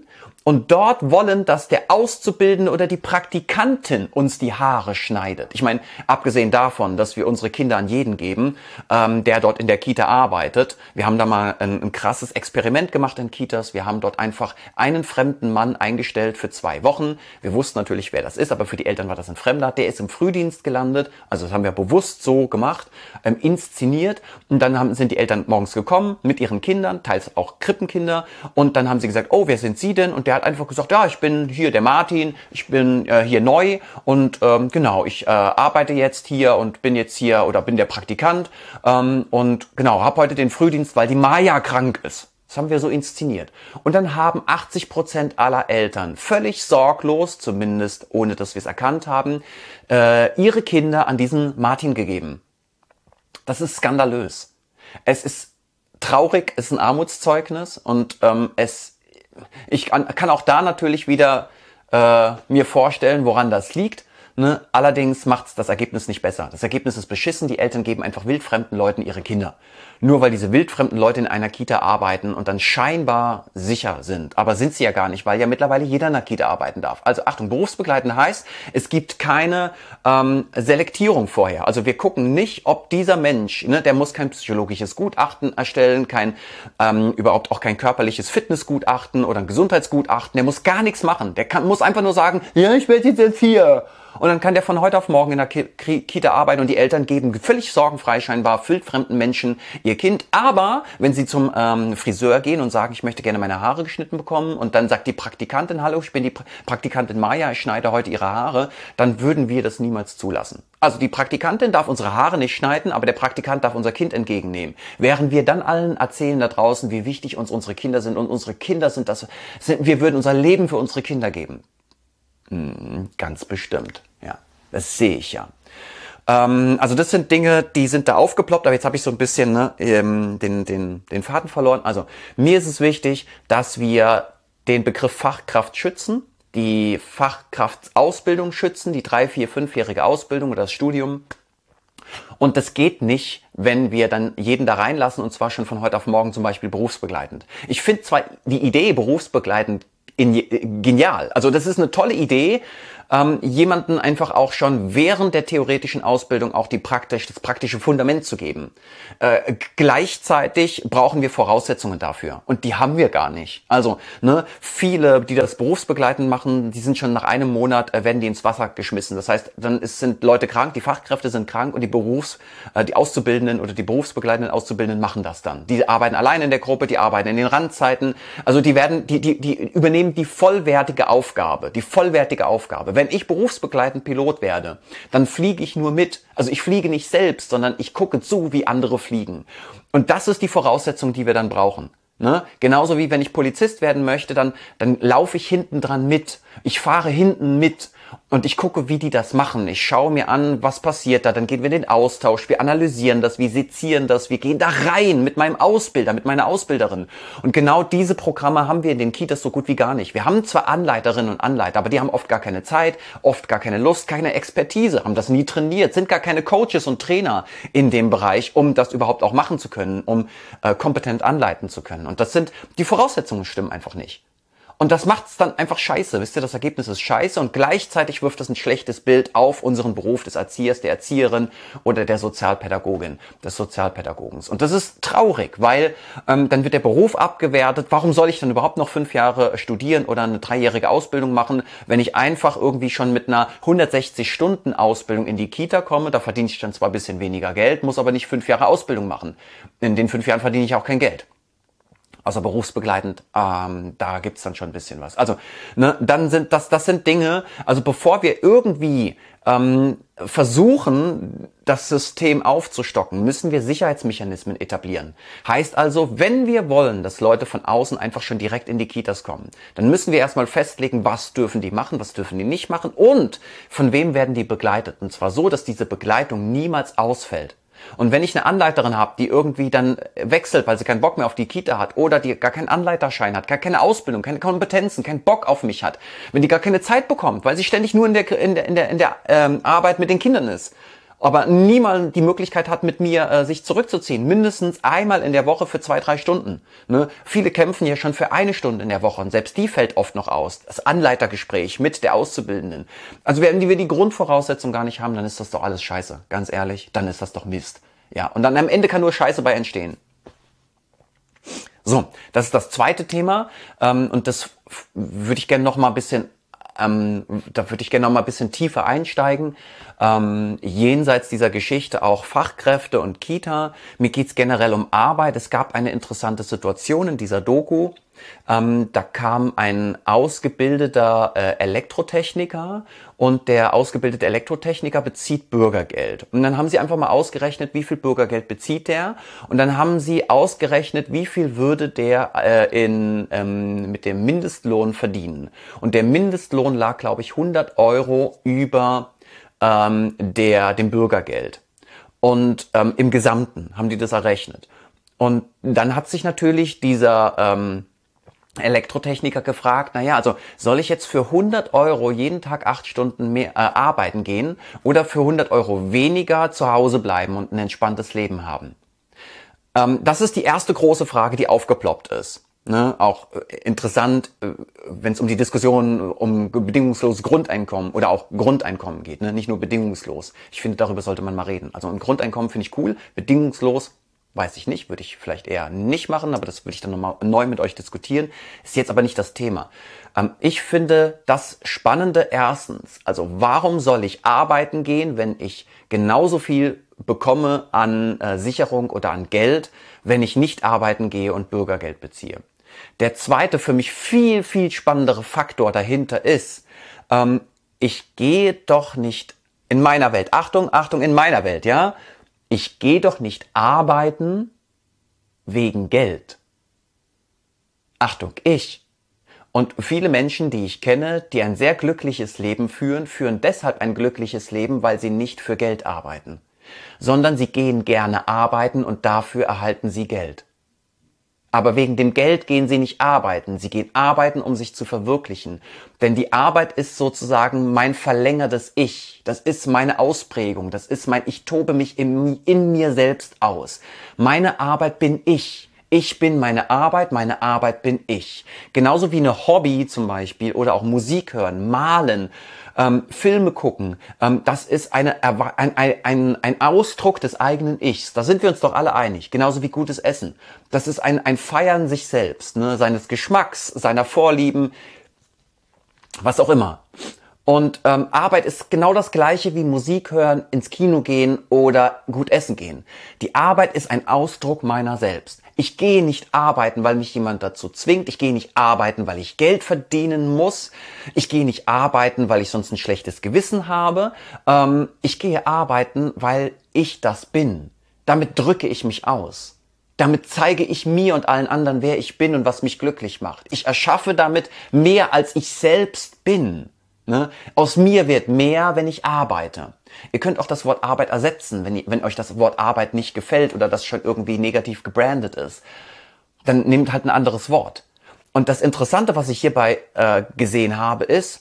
und dort wollen, dass der Auszubildende oder die Praktikantin uns die Haare schneidet. Ich meine, abgesehen davon, dass wir unsere Kinder an jeden geben, der dort in der Kita arbeitet. Wir haben da mal ein krasses Experiment gemacht in Kitas. Wir haben dort einfach einen fremden Mann eingestellt für 2 Wochen. Wir wussten natürlich, wer das ist, aber für die Eltern war das ein Fremder. Der ist im Frühdienst gelandet. Also das haben wir bewusst so gemacht, inszeniert. Und dann sind die Eltern morgens gekommen mit ihren Kindern, teils auch Krippenkinder. Und dann haben sie gesagt, oh, wer sind Sie denn? Und der hat einfach gesagt, ja, ich bin hier der Martin, ich bin hier neu und genau, ich arbeite jetzt hier und bin jetzt hier oder bin der Praktikant und genau, habe heute den Frühdienst, weil die Maja krank ist. Das haben wir so inszeniert. Und dann haben 80% aller Eltern völlig sorglos, zumindest ohne dass wir es erkannt haben, ihre Kinder an diesen Martin gegeben. Das ist skandalös. Es ist traurig, es ist ein Armutszeugnis und ich kann auch da natürlich wieder mir vorstellen, woran das liegt. Ne? Allerdings macht's das Ergebnis nicht besser. Das Ergebnis ist beschissen. Die Eltern geben einfach wildfremden Leuten ihre Kinder. Nur weil diese wildfremden Leute in einer Kita arbeiten und dann scheinbar sicher sind. Aber sind sie ja gar nicht, weil ja mittlerweile jeder in einer Kita arbeiten darf. Also Achtung, berufsbegleitend heißt, es gibt keine Selektierung vorher. Also wir gucken nicht, ob dieser Mensch, ne, der muss kein psychologisches Gutachten erstellen, überhaupt auch kein körperliches Fitnessgutachten oder ein Gesundheitsgutachten. Der muss gar nichts machen. Muss einfach nur sagen, ja, ich werde jetzt hier. Und dann kann der von heute auf morgen in der Kita arbeiten und die Eltern geben völlig sorgenfrei scheinbar wildfremden Menschen ihr Kind. Aber wenn sie zum Friseur gehen und sagen, ich möchte gerne meine Haare geschnitten bekommen und dann sagt die Praktikantin, hallo, ich bin die Praktikantin Maja, ich schneide heute ihre Haare, dann würden wir das niemals zulassen. Also die Praktikantin darf unsere Haare nicht schneiden, aber der Praktikant darf unser Kind entgegennehmen. Während wir dann allen erzählen da draußen, wie wichtig uns unsere Kinder sind und unsere Kinder wir würden unser Leben für unsere Kinder geben. Ganz bestimmt, ja. Das sehe ich ja. Also das sind Dinge, die sind da aufgeploppt, aber jetzt habe ich so ein bisschen den Faden verloren. Also mir ist es wichtig, dass wir den Begriff Fachkraft schützen, die Fachkraftausbildung schützen, die 3-, 4-, 5-jährige Ausbildung oder das Studium. Und das geht nicht, wenn wir dann jeden da reinlassen und zwar schon von heute auf morgen zum Beispiel berufsbegleitend. Ich finde zwar die Idee berufsbegleitend genial. Also das ist eine tolle Idee, jemanden einfach auch schon während der theoretischen Ausbildung auch das praktische Fundament zu geben. Gleichzeitig brauchen wir Voraussetzungen dafür und die haben wir gar nicht. Also viele, die das berufsbegleitend machen, die sind schon nach einem Monat, werden die ins Wasser geschmissen. Das heißt, dann sind Leute krank, die Fachkräfte sind krank und die Auszubildenden oder die berufsbegleitenden Auszubildenden machen das dann. Die arbeiten allein in der Gruppe, die arbeiten in den Randzeiten. Also die übernehmen die vollwertige Aufgabe. Wenn ich berufsbegleitend Pilot werde, dann fliege ich nur mit. Also ich fliege nicht selbst, sondern ich gucke zu, wie andere fliegen. Und das ist die Voraussetzung, die wir dann brauchen. Ne? Genauso wie wenn ich Polizist werden möchte, dann laufe ich hinten dran mit. Ich fahre hinten mit. Und ich gucke, wie die das machen. Ich schaue mir an, was passiert da. Dann gehen wir in den Austausch. Wir analysieren das, wir sezieren das. Wir gehen da rein mit meinem Ausbilder, mit meiner Ausbilderin. Und genau diese Programme haben wir in den Kitas so gut wie gar nicht. Wir haben zwar Anleiterinnen und Anleiter, aber die haben oft gar keine Zeit, oft gar keine Lust, keine Expertise, haben das nie trainiert, sind gar keine Coaches und Trainer in dem Bereich, um das überhaupt auch machen zu können, um kompetent anleiten zu können. Und die Voraussetzungen stimmen einfach nicht. Und das macht's dann einfach scheiße. Wisst ihr, das Ergebnis ist scheiße und gleichzeitig wirft es ein schlechtes Bild auf unseren Beruf des Erziehers, der Erzieherin oder der Sozialpädagogin, des Sozialpädagogens. Und das ist traurig, weil dann wird der Beruf abgewertet. Warum soll ich dann überhaupt noch 5 Jahre studieren oder eine 3-jährige Ausbildung machen, wenn ich einfach irgendwie schon mit einer 160-Stunden-Ausbildung in die Kita komme? Da verdiene ich dann zwar ein bisschen weniger Geld, muss aber nicht 5 Jahre Ausbildung machen. In den 5 Jahren verdiene ich auch kein Geld. Also berufsbegleitend, da gibt's dann schon ein bisschen was. Also, dann sind das sind Dinge, also bevor wir irgendwie versuchen, das System aufzustocken, müssen wir Sicherheitsmechanismen etablieren. Heißt also, wenn wir wollen, dass Leute von außen einfach schon direkt in die Kitas kommen, dann müssen wir erstmal festlegen, was dürfen die machen, was dürfen die nicht machen und von wem werden die begleitet. Und zwar so, dass diese Begleitung niemals ausfällt. Und wenn ich eine Anleiterin habe, die irgendwie dann wechselt, weil sie keinen Bock mehr auf die Kita hat oder die gar keinen Anleiterschein hat, gar keine Ausbildung, keine Kompetenzen, keinen Bock auf mich hat, wenn die gar keine Zeit bekommt, weil sie ständig nur in der Arbeit mit den Kindern ist aber niemals die Möglichkeit hat, mit mir sich zurückzuziehen. Mindestens einmal in der Woche für 2-3 Stunden. Ne? Viele kämpfen ja schon für 1 Stunde in der Woche und selbst die fällt oft noch aus. Das Anleitergespräch mit der Auszubildenden. Also wenn wir die Grundvoraussetzung gar nicht haben, dann ist das doch alles scheiße. Ganz ehrlich, dann ist das doch Mist. Ja, und dann am Ende kann nur Scheiße bei entstehen. So, das ist das zweite Thema und das würde ich gerne noch mal ein bisschen da würde ich gerne noch mal ein bisschen tiefer einsteigen. Jenseits dieser Geschichte auch Fachkräfte und Kita. Mir geht's generell um Arbeit. Es gab eine interessante Situation in dieser Doku. Da kam ein ausgebildeter Elektrotechniker und der ausgebildete Elektrotechniker bezieht Bürgergeld. Und dann haben sie einfach mal ausgerechnet, wie viel Bürgergeld bezieht der. Und dann haben sie ausgerechnet, wie viel würde der mit dem Mindestlohn verdienen. Und der Mindestlohn lag, glaube ich, 100 Euro über dem Bürgergeld. Und im Gesamten haben die das errechnet. Und dann hat sich natürlich dieser Elektrotechniker gefragt, naja, also soll ich jetzt für 100 Euro jeden Tag 8 Stunden mehr arbeiten gehen oder für 100 Euro weniger zu Hause bleiben und ein entspanntes Leben haben? Das ist die erste große Frage, die aufgeploppt ist. Ne? Auch interessant, wenn es um die Diskussion um bedingungsloses Grundeinkommen oder auch Grundeinkommen geht, ne? Nicht nur bedingungslos. Ich finde, darüber sollte man mal reden. Also ein Grundeinkommen finde ich cool, bedingungslos weiß ich nicht, würde ich vielleicht eher nicht machen, aber das würde ich dann nochmal neu mit euch diskutieren. Ist jetzt aber nicht das Thema. Ich finde das Spannende erstens, also warum soll ich arbeiten gehen, wenn ich genauso viel bekomme an Sicherung oder an Geld, wenn ich nicht arbeiten gehe und Bürgergeld beziehe? Der zweite, für mich viel, viel spannendere Faktor dahinter ist, ich gehe doch nicht in meiner Welt, Achtung, Achtung, in meiner Welt, ja, ich gehe doch nicht arbeiten wegen Geld. Achtung, ich. Und viele Menschen, die ich kenne, die ein sehr glückliches Leben führen, führen deshalb ein glückliches Leben, weil sie nicht für Geld arbeiten, sondern sie gehen gerne arbeiten und dafür erhalten sie Geld. Aber wegen dem Geld gehen sie nicht arbeiten. Sie gehen arbeiten, um sich zu verwirklichen. Denn die Arbeit ist sozusagen mein verlängertes Ich. Das ist meine Ausprägung. Das ist ich tobe mich in mir selbst aus. Meine Arbeit bin ich. Ich bin meine Arbeit bin ich. Genauso wie eine Hobby zum Beispiel oder auch Musik hören, malen, Filme gucken. Das ist ein Ausdruck des eigenen Ichs. Da sind wir uns doch alle einig. Genauso wie gutes Essen. Das ist ein Feiern sich selbst, ne? Seines Geschmacks, seiner Vorlieben, was auch immer. Und Arbeit ist genau das Gleiche wie Musik hören, ins Kino gehen oder gut essen gehen. Die Arbeit ist ein Ausdruck meiner selbst. Ich gehe nicht arbeiten, weil mich jemand dazu zwingt. Ich gehe nicht arbeiten, weil ich Geld verdienen muss. Ich gehe nicht arbeiten, weil ich sonst ein schlechtes Gewissen habe. Ich gehe arbeiten, weil ich das bin. Damit drücke ich mich aus. Damit zeige ich mir und allen anderen, wer ich bin und was mich glücklich macht. Ich erschaffe damit mehr, als ich selbst bin. Ne? Aus mir wird mehr, wenn ich arbeite. Ihr könnt auch das Wort Arbeit ersetzen, wenn euch das Wort Arbeit nicht gefällt oder das schon irgendwie negativ gebrandet ist. Dann nehmt halt ein anderes Wort. Und das Interessante, was ich hierbei gesehen habe, ist,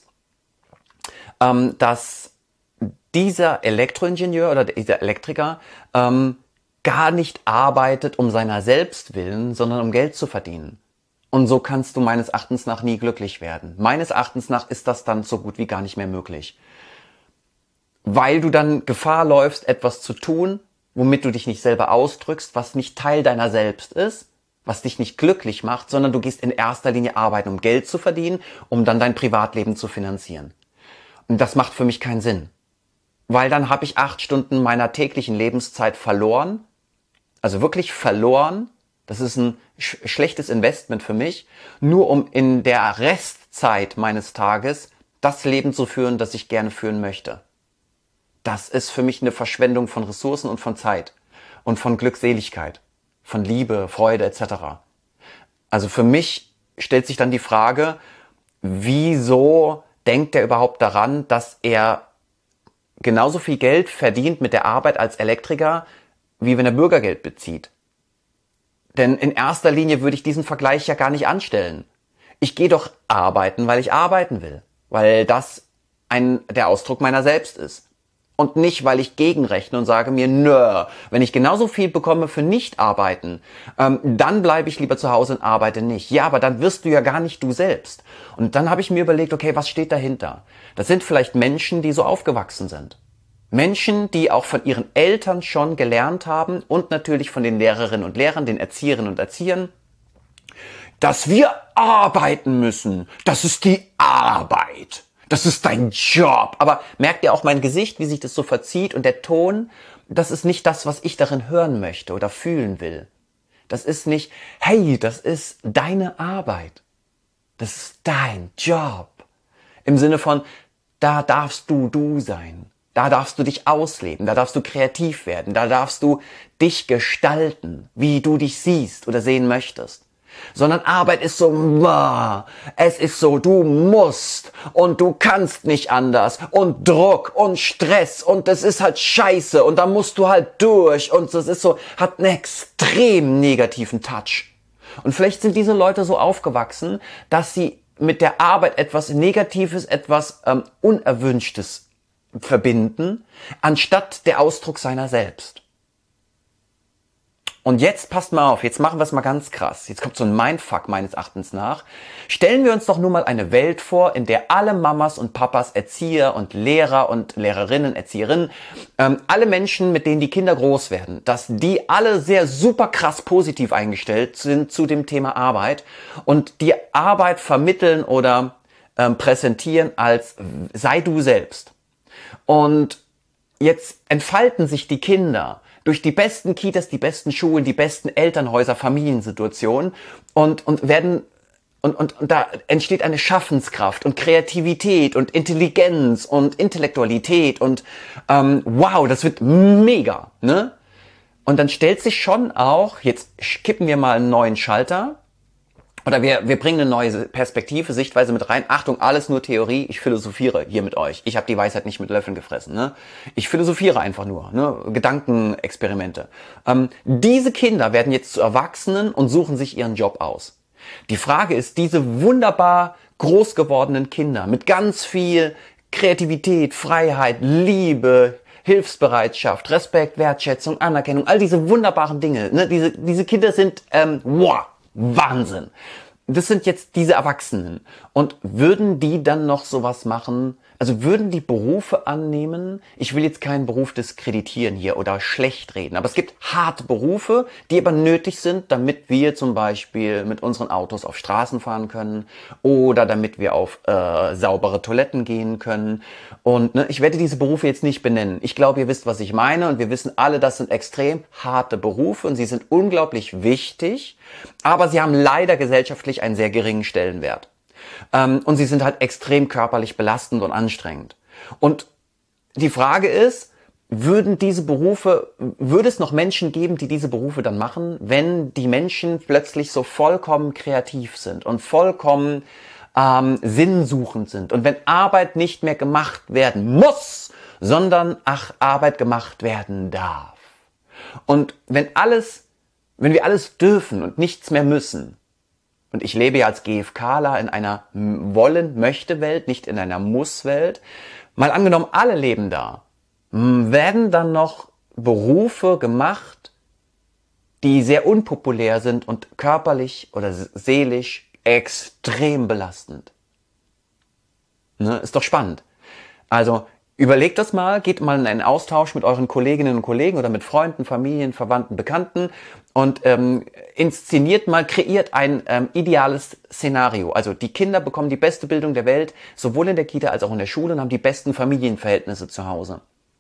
dass dieser Elektroingenieur oder dieser Elektriker gar nicht arbeitet um seiner selbst willen, sondern um Geld zu verdienen. Und so kannst du meines Erachtens nach nie glücklich werden. Meines Erachtens nach ist das dann so gut wie gar nicht mehr möglich. Weil du dann Gefahr läufst, etwas zu tun, womit du dich nicht selber ausdrückst, was nicht Teil deiner selbst ist, was dich nicht glücklich macht, sondern du gehst in erster Linie arbeiten, um Geld zu verdienen, um dann dein Privatleben zu finanzieren. Und das macht für mich keinen Sinn. Weil dann habe ich 8 Stunden meiner täglichen Lebenszeit verloren, also wirklich verloren. Das ist ein schlechtes Investment für mich, nur um in der Restzeit meines Tages das Leben zu führen, das ich gerne führen möchte. Das ist für mich eine Verschwendung von Ressourcen und von Zeit und von Glückseligkeit, von Liebe, Freude etc. Also für mich stellt sich dann die Frage, wieso denkt er überhaupt daran, dass er genauso viel Geld verdient mit der Arbeit als Elektriker, wie wenn er Bürgergeld bezieht? Denn in erster Linie würde ich diesen Vergleich ja gar nicht anstellen. Ich gehe doch arbeiten, weil ich arbeiten will, weil das der Ausdruck meiner selbst ist. Und nicht, weil ich gegenrechne und sage mir, nö, wenn ich genauso viel bekomme für Nicht-Arbeiten, dann bleibe ich lieber zu Hause und arbeite nicht. Ja, aber dann wirst du ja gar nicht du selbst. Und dann habe ich mir überlegt, okay, was steht dahinter? Das sind vielleicht Menschen, die so aufgewachsen sind. Menschen, die auch von ihren Eltern schon gelernt haben und natürlich von den Lehrerinnen und Lehrern, den Erzieherinnen und Erziehern, dass wir arbeiten müssen. Das ist die Arbeit. Das ist dein Job. Aber merkt ihr auch mein Gesicht, wie sich das so verzieht und der Ton? Das ist nicht das, was ich darin hören möchte oder fühlen will. Das ist nicht, hey, das ist deine Arbeit. Das ist dein Job. Im Sinne von, da darfst du du sein. Da darfst du dich ausleben. Da darfst du kreativ werden. Da darfst du dich gestalten, wie du dich siehst oder sehen möchtest. Sondern Arbeit ist so, es ist so, du musst und du kannst nicht anders und Druck und Stress und das ist halt scheiße und da musst du halt durch und das ist so, hat einen extrem negativen Touch. Und vielleicht sind diese Leute so aufgewachsen, dass sie mit der Arbeit etwas Negatives, etwas Unerwünschtes verbinden, anstatt der Ausdruck seiner selbst. Und jetzt passt mal auf, jetzt machen wir es mal ganz krass. Jetzt kommt so ein Mindfuck meines Erachtens nach. Stellen wir uns doch nun mal eine Welt vor, in der alle Mamas und Papas, Erzieher und Lehrer und Lehrerinnen, Erzieherinnen, alle Menschen, mit denen die Kinder groß werden, dass die alle sehr super krass positiv eingestellt sind zu dem Thema Arbeit und die Arbeit vermitteln oder präsentieren als sei du selbst. Und jetzt entfalten sich die Kinder durch die besten Kitas, die besten Schulen, die besten Elternhäuser, Familiensituationen und da entsteht eine Schaffenskraft und Kreativität und Intelligenz und Intellektualität und wow, das wird mega, ne? Und dann stellt sich schon auch, jetzt kippen wir mal einen neuen Schalter, oder wir bringen eine neue Perspektive, Sichtweise mit rein. Achtung, alles nur Theorie. Ich philosophiere hier mit euch. Ich habe die Weisheit nicht mit Löffeln gefressen. Ne? Ich philosophiere einfach nur. Ne? Gedankenexperimente. Diese Kinder werden jetzt zu Erwachsenen und suchen sich ihren Job aus. Die Frage ist, diese wunderbar groß gewordenen Kinder mit ganz viel Kreativität, Freiheit, Liebe, Hilfsbereitschaft, Respekt, Wertschätzung, Anerkennung, all diese wunderbaren Dinge. Ne? Diese Kinder sind wow. Wahnsinn. Das sind jetzt diese Erwachsenen. Und würden die dann noch sowas machen? Also würden die Berufe annehmen? Ich will jetzt keinen Beruf diskreditieren hier oder schlecht reden. Aber es gibt harte Berufe, die aber nötig sind, damit wir zum Beispiel mit unseren Autos auf Straßen fahren können oder damit wir auf saubere Toiletten gehen können. Und ne, ich werde diese Berufe jetzt nicht benennen. Ich glaube, ihr wisst, was ich meine. Und wir wissen alle, das sind extrem harte Berufe und sie sind unglaublich wichtig. Aber sie haben leider gesellschaftlich einen sehr geringen Stellenwert. Und sie sind halt extrem körperlich belastend und anstrengend. Und die Frage ist, würde es noch Menschen geben, die diese Berufe dann machen, wenn die Menschen plötzlich so vollkommen kreativ sind und vollkommen sinnsuchend sind und wenn Arbeit nicht mehr gemacht werden muss, sondern Arbeit gemacht werden darf. Und wenn wir alles dürfen und nichts mehr müssen, und ich lebe ja als GfKler in einer Wollen-Möchte-Welt, nicht in einer Muss-Welt. Mal angenommen, alle leben da. Werden dann noch Berufe gemacht, die sehr unpopulär sind und körperlich oder seelisch extrem belastend? Ne? Ist doch spannend. Also überlegt das mal, geht mal in einen Austausch mit euren Kolleginnen und Kollegen oder mit Freunden, Familien, Verwandten, Bekannten und inszeniert mal, kreiert ein ideales Szenario. Also die Kinder bekommen die beste Bildung der Welt, sowohl in der Kita als auch in der Schule und haben die besten Familienverhältnisse zu Hause.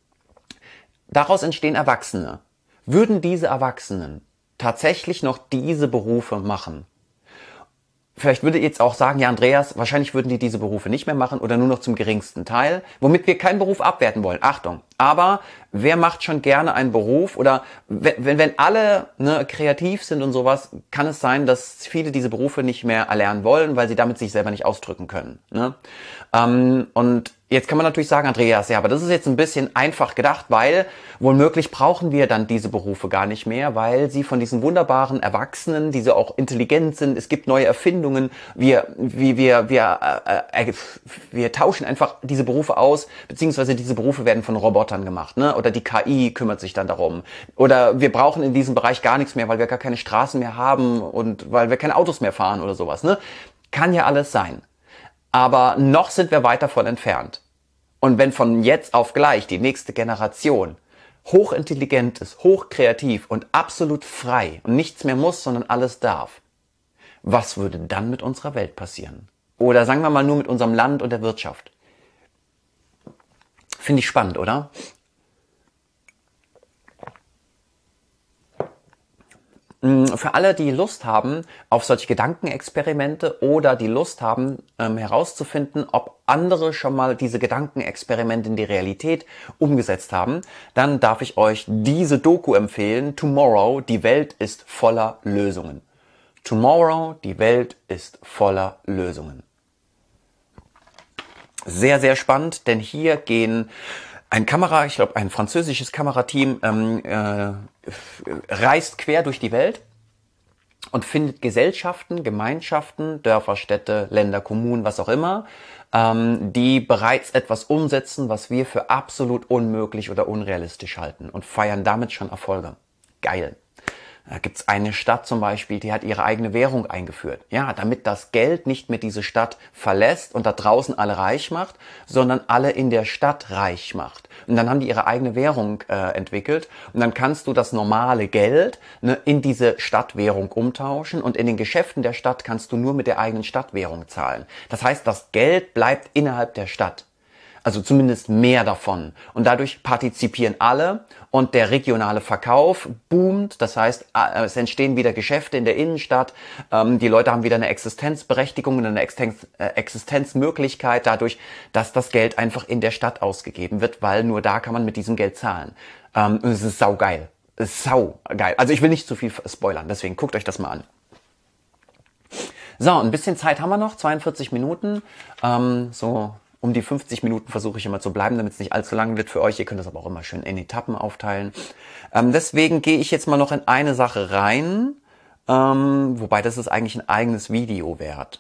Daraus entstehen Erwachsene. Würden diese Erwachsenen tatsächlich noch diese Berufe machen? Vielleicht würdet ihr jetzt auch sagen, ja Andreas, wahrscheinlich würden die diese Berufe nicht mehr machen oder nur noch zum geringsten Teil, womit wir keinen Beruf abwerten wollen. Achtung, aber wer macht schon gerne einen Beruf oder wenn alle kreativ sind und sowas, kann es sein, dass viele diese Berufe nicht mehr erlernen wollen, weil sie damit sich selber nicht ausdrücken können. Ne? Und Jetzt kann man natürlich sagen, Andreas, ja, aber das ist jetzt ein bisschen einfach gedacht, weil womöglich brauchen wir dann diese Berufe gar nicht mehr, weil sie von diesen wunderbaren Erwachsenen, die so auch intelligent sind, es gibt neue Erfindungen, wir tauschen einfach diese Berufe aus, beziehungsweise diese Berufe werden von Robotern gemacht, ne? Oder die KI kümmert sich dann darum. Oder wir brauchen in diesem Bereich gar nichts mehr, weil wir gar keine Straßen mehr haben und weil wir keine Autos mehr fahren oder sowas, ne? Kann ja alles sein. Aber noch sind wir weit davon entfernt. Und wenn von jetzt auf gleich die nächste Generation hochintelligent ist, hochkreativ und absolut frei und nichts mehr muss, sondern alles darf, was würde dann mit unserer Welt passieren? Oder sagen wir mal nur mit unserem Land und der Wirtschaft? Finde ich spannend, oder? Für alle, die Lust haben auf solche Gedankenexperimente oder die Lust haben, herauszufinden, ob andere schon mal diese Gedankenexperimente in die Realität umgesetzt haben, dann darf ich euch diese Doku empfehlen. Tomorrow, die Welt ist voller Lösungen. Tomorrow, die Welt ist voller Lösungen. Sehr, sehr spannend, denn hier gehen ich glaube ein französisches Kamerateam reist quer durch die Welt und findet Gesellschaften, Gemeinschaften, Dörfer, Städte, Länder, Kommunen, was auch immer, die bereits etwas umsetzen, was wir für absolut unmöglich oder unrealistisch halten und feiern damit schon Erfolge. Geil. Da gibt's eine Stadt zum Beispiel, die hat ihre eigene Währung eingeführt. Ja, damit das Geld nicht mehr diese Stadt verlässt und da draußen alle reich macht, sondern alle in der Stadt reich macht. Und dann haben die ihre eigene Währung entwickelt und dann kannst du das normale Geld, ne, in diese Stadtwährung umtauschen und in den Geschäften der Stadt kannst du nur mit der eigenen Stadtwährung zahlen. Das heißt, das Geld bleibt innerhalb der Stadt. Also zumindest mehr davon. Und dadurch partizipieren alle und der regionale Verkauf boomt. Das heißt, es entstehen wieder Geschäfte in der Innenstadt. Die Leute haben wieder eine Existenzberechtigung und eine Existenzmöglichkeit dadurch, dass das Geld einfach in der Stadt ausgegeben wird, weil nur da kann man mit diesem Geld zahlen. Und es ist saugeil. Es ist saugeil. Also ich will nicht zu viel spoilern, deswegen guckt euch das mal an. So, ein bisschen Zeit haben wir noch, 42 Minuten. Um die 50 Minuten versuche ich immer zu bleiben, damit es nicht allzu lang wird für euch. Ihr könnt das aber auch immer schön in Etappen aufteilen. Deswegen gehe ich jetzt mal noch in eine Sache rein, wobei das ist eigentlich ein eigenes Video wert.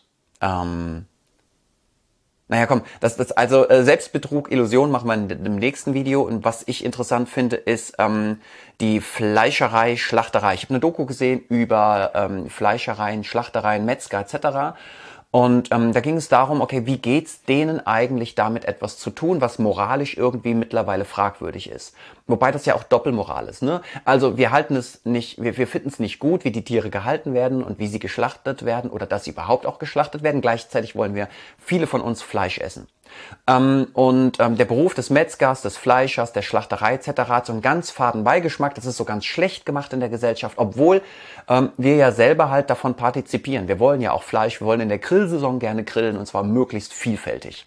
Naja, komm, also Selbstbetrug, Illusion machen wir in dem nächsten Video. Und was ich interessant finde, ist die Fleischerei, Schlachterei. Ich habe eine Doku gesehen über Fleischereien, Schlachtereien, Metzger etc. Und da ging es darum, okay, wie geht's denen eigentlich damit etwas zu tun, was moralisch irgendwie mittlerweile fragwürdig ist. Wobei das ja auch Doppelmoral ist, ne? Also wir halten es nicht, wir finden es nicht gut, wie die Tiere gehalten werden und wie sie geschlachtet werden oder dass sie überhaupt auch geschlachtet werden. Gleichzeitig wollen wir viele von uns Fleisch essen. Der Beruf des Metzgers, des Fleischers, der Schlachterei etc. hat so einen ganz faden Beigeschmack. Das ist so ganz schlecht gemacht in der Gesellschaft, obwohl wir ja selber halt davon partizipieren. Wir wollen ja auch Fleisch, wir wollen in der Grillsaison gerne grillen und zwar möglichst vielfältig.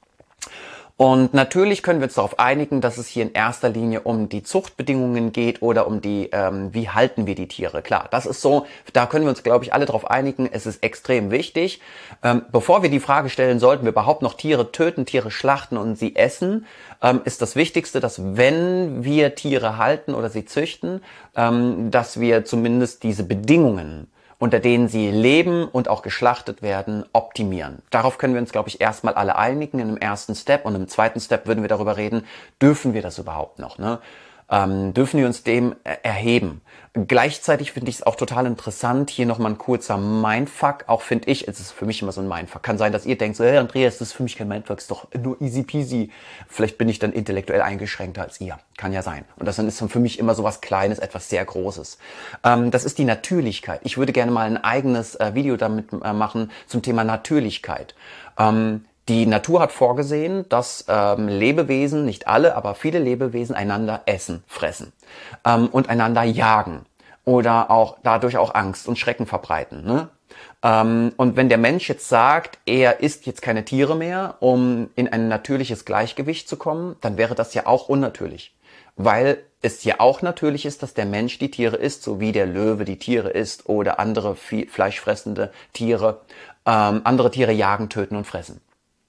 Und natürlich können wir uns darauf einigen, dass es hier in erster Linie um die Zuchtbedingungen geht oder um die, wie halten wir die Tiere. Klar, das ist so, da können wir uns, glaube ich, alle darauf einigen. Es ist extrem wichtig. Bevor wir die Frage stellen, sollten wir überhaupt noch Tiere töten, Tiere schlachten und sie essen, ist das Wichtigste, dass wenn wir Tiere halten oder sie züchten, dass wir zumindest diese Bedingungen, unter denen sie leben und auch geschlachtet werden, optimieren. Darauf können wir uns, glaube ich, erstmal alle einigen in einem ersten Step. Und im zweiten Step würden wir darüber reden, dürfen wir das überhaupt noch, ne? Dürfen wir uns dem erheben. Gleichzeitig finde ich es auch total interessant, hier nochmal ein kurzer Mindfuck, auch finde ich, es ist für mich immer so ein Mindfuck. Kann sein, dass ihr denkt, so, hey Andreas, das ist für mich kein Mindfuck, ist doch nur easy peasy. Vielleicht bin ich dann intellektuell eingeschränkter als ihr. Kann ja sein. Und das dann ist dann für mich immer so was Kleines, etwas sehr Großes. Das ist die Natürlichkeit. Ich würde gerne mal ein eigenes Video damit machen zum Thema Natürlichkeit. Die Natur hat vorgesehen, dass Lebewesen, nicht alle, aber viele Lebewesen einander essen, fressen und einander jagen oder auch dadurch auch Angst und Schrecken verbreiten. Ne? Und wenn der Mensch jetzt sagt, er isst jetzt keine Tiere mehr, um in ein natürliches Gleichgewicht zu kommen, dann wäre das ja auch unnatürlich. Weil es ja auch natürlich ist, dass der Mensch die Tiere isst, so wie der Löwe die Tiere isst oder andere fleischfressende Tiere, andere Tiere jagen, töten und fressen.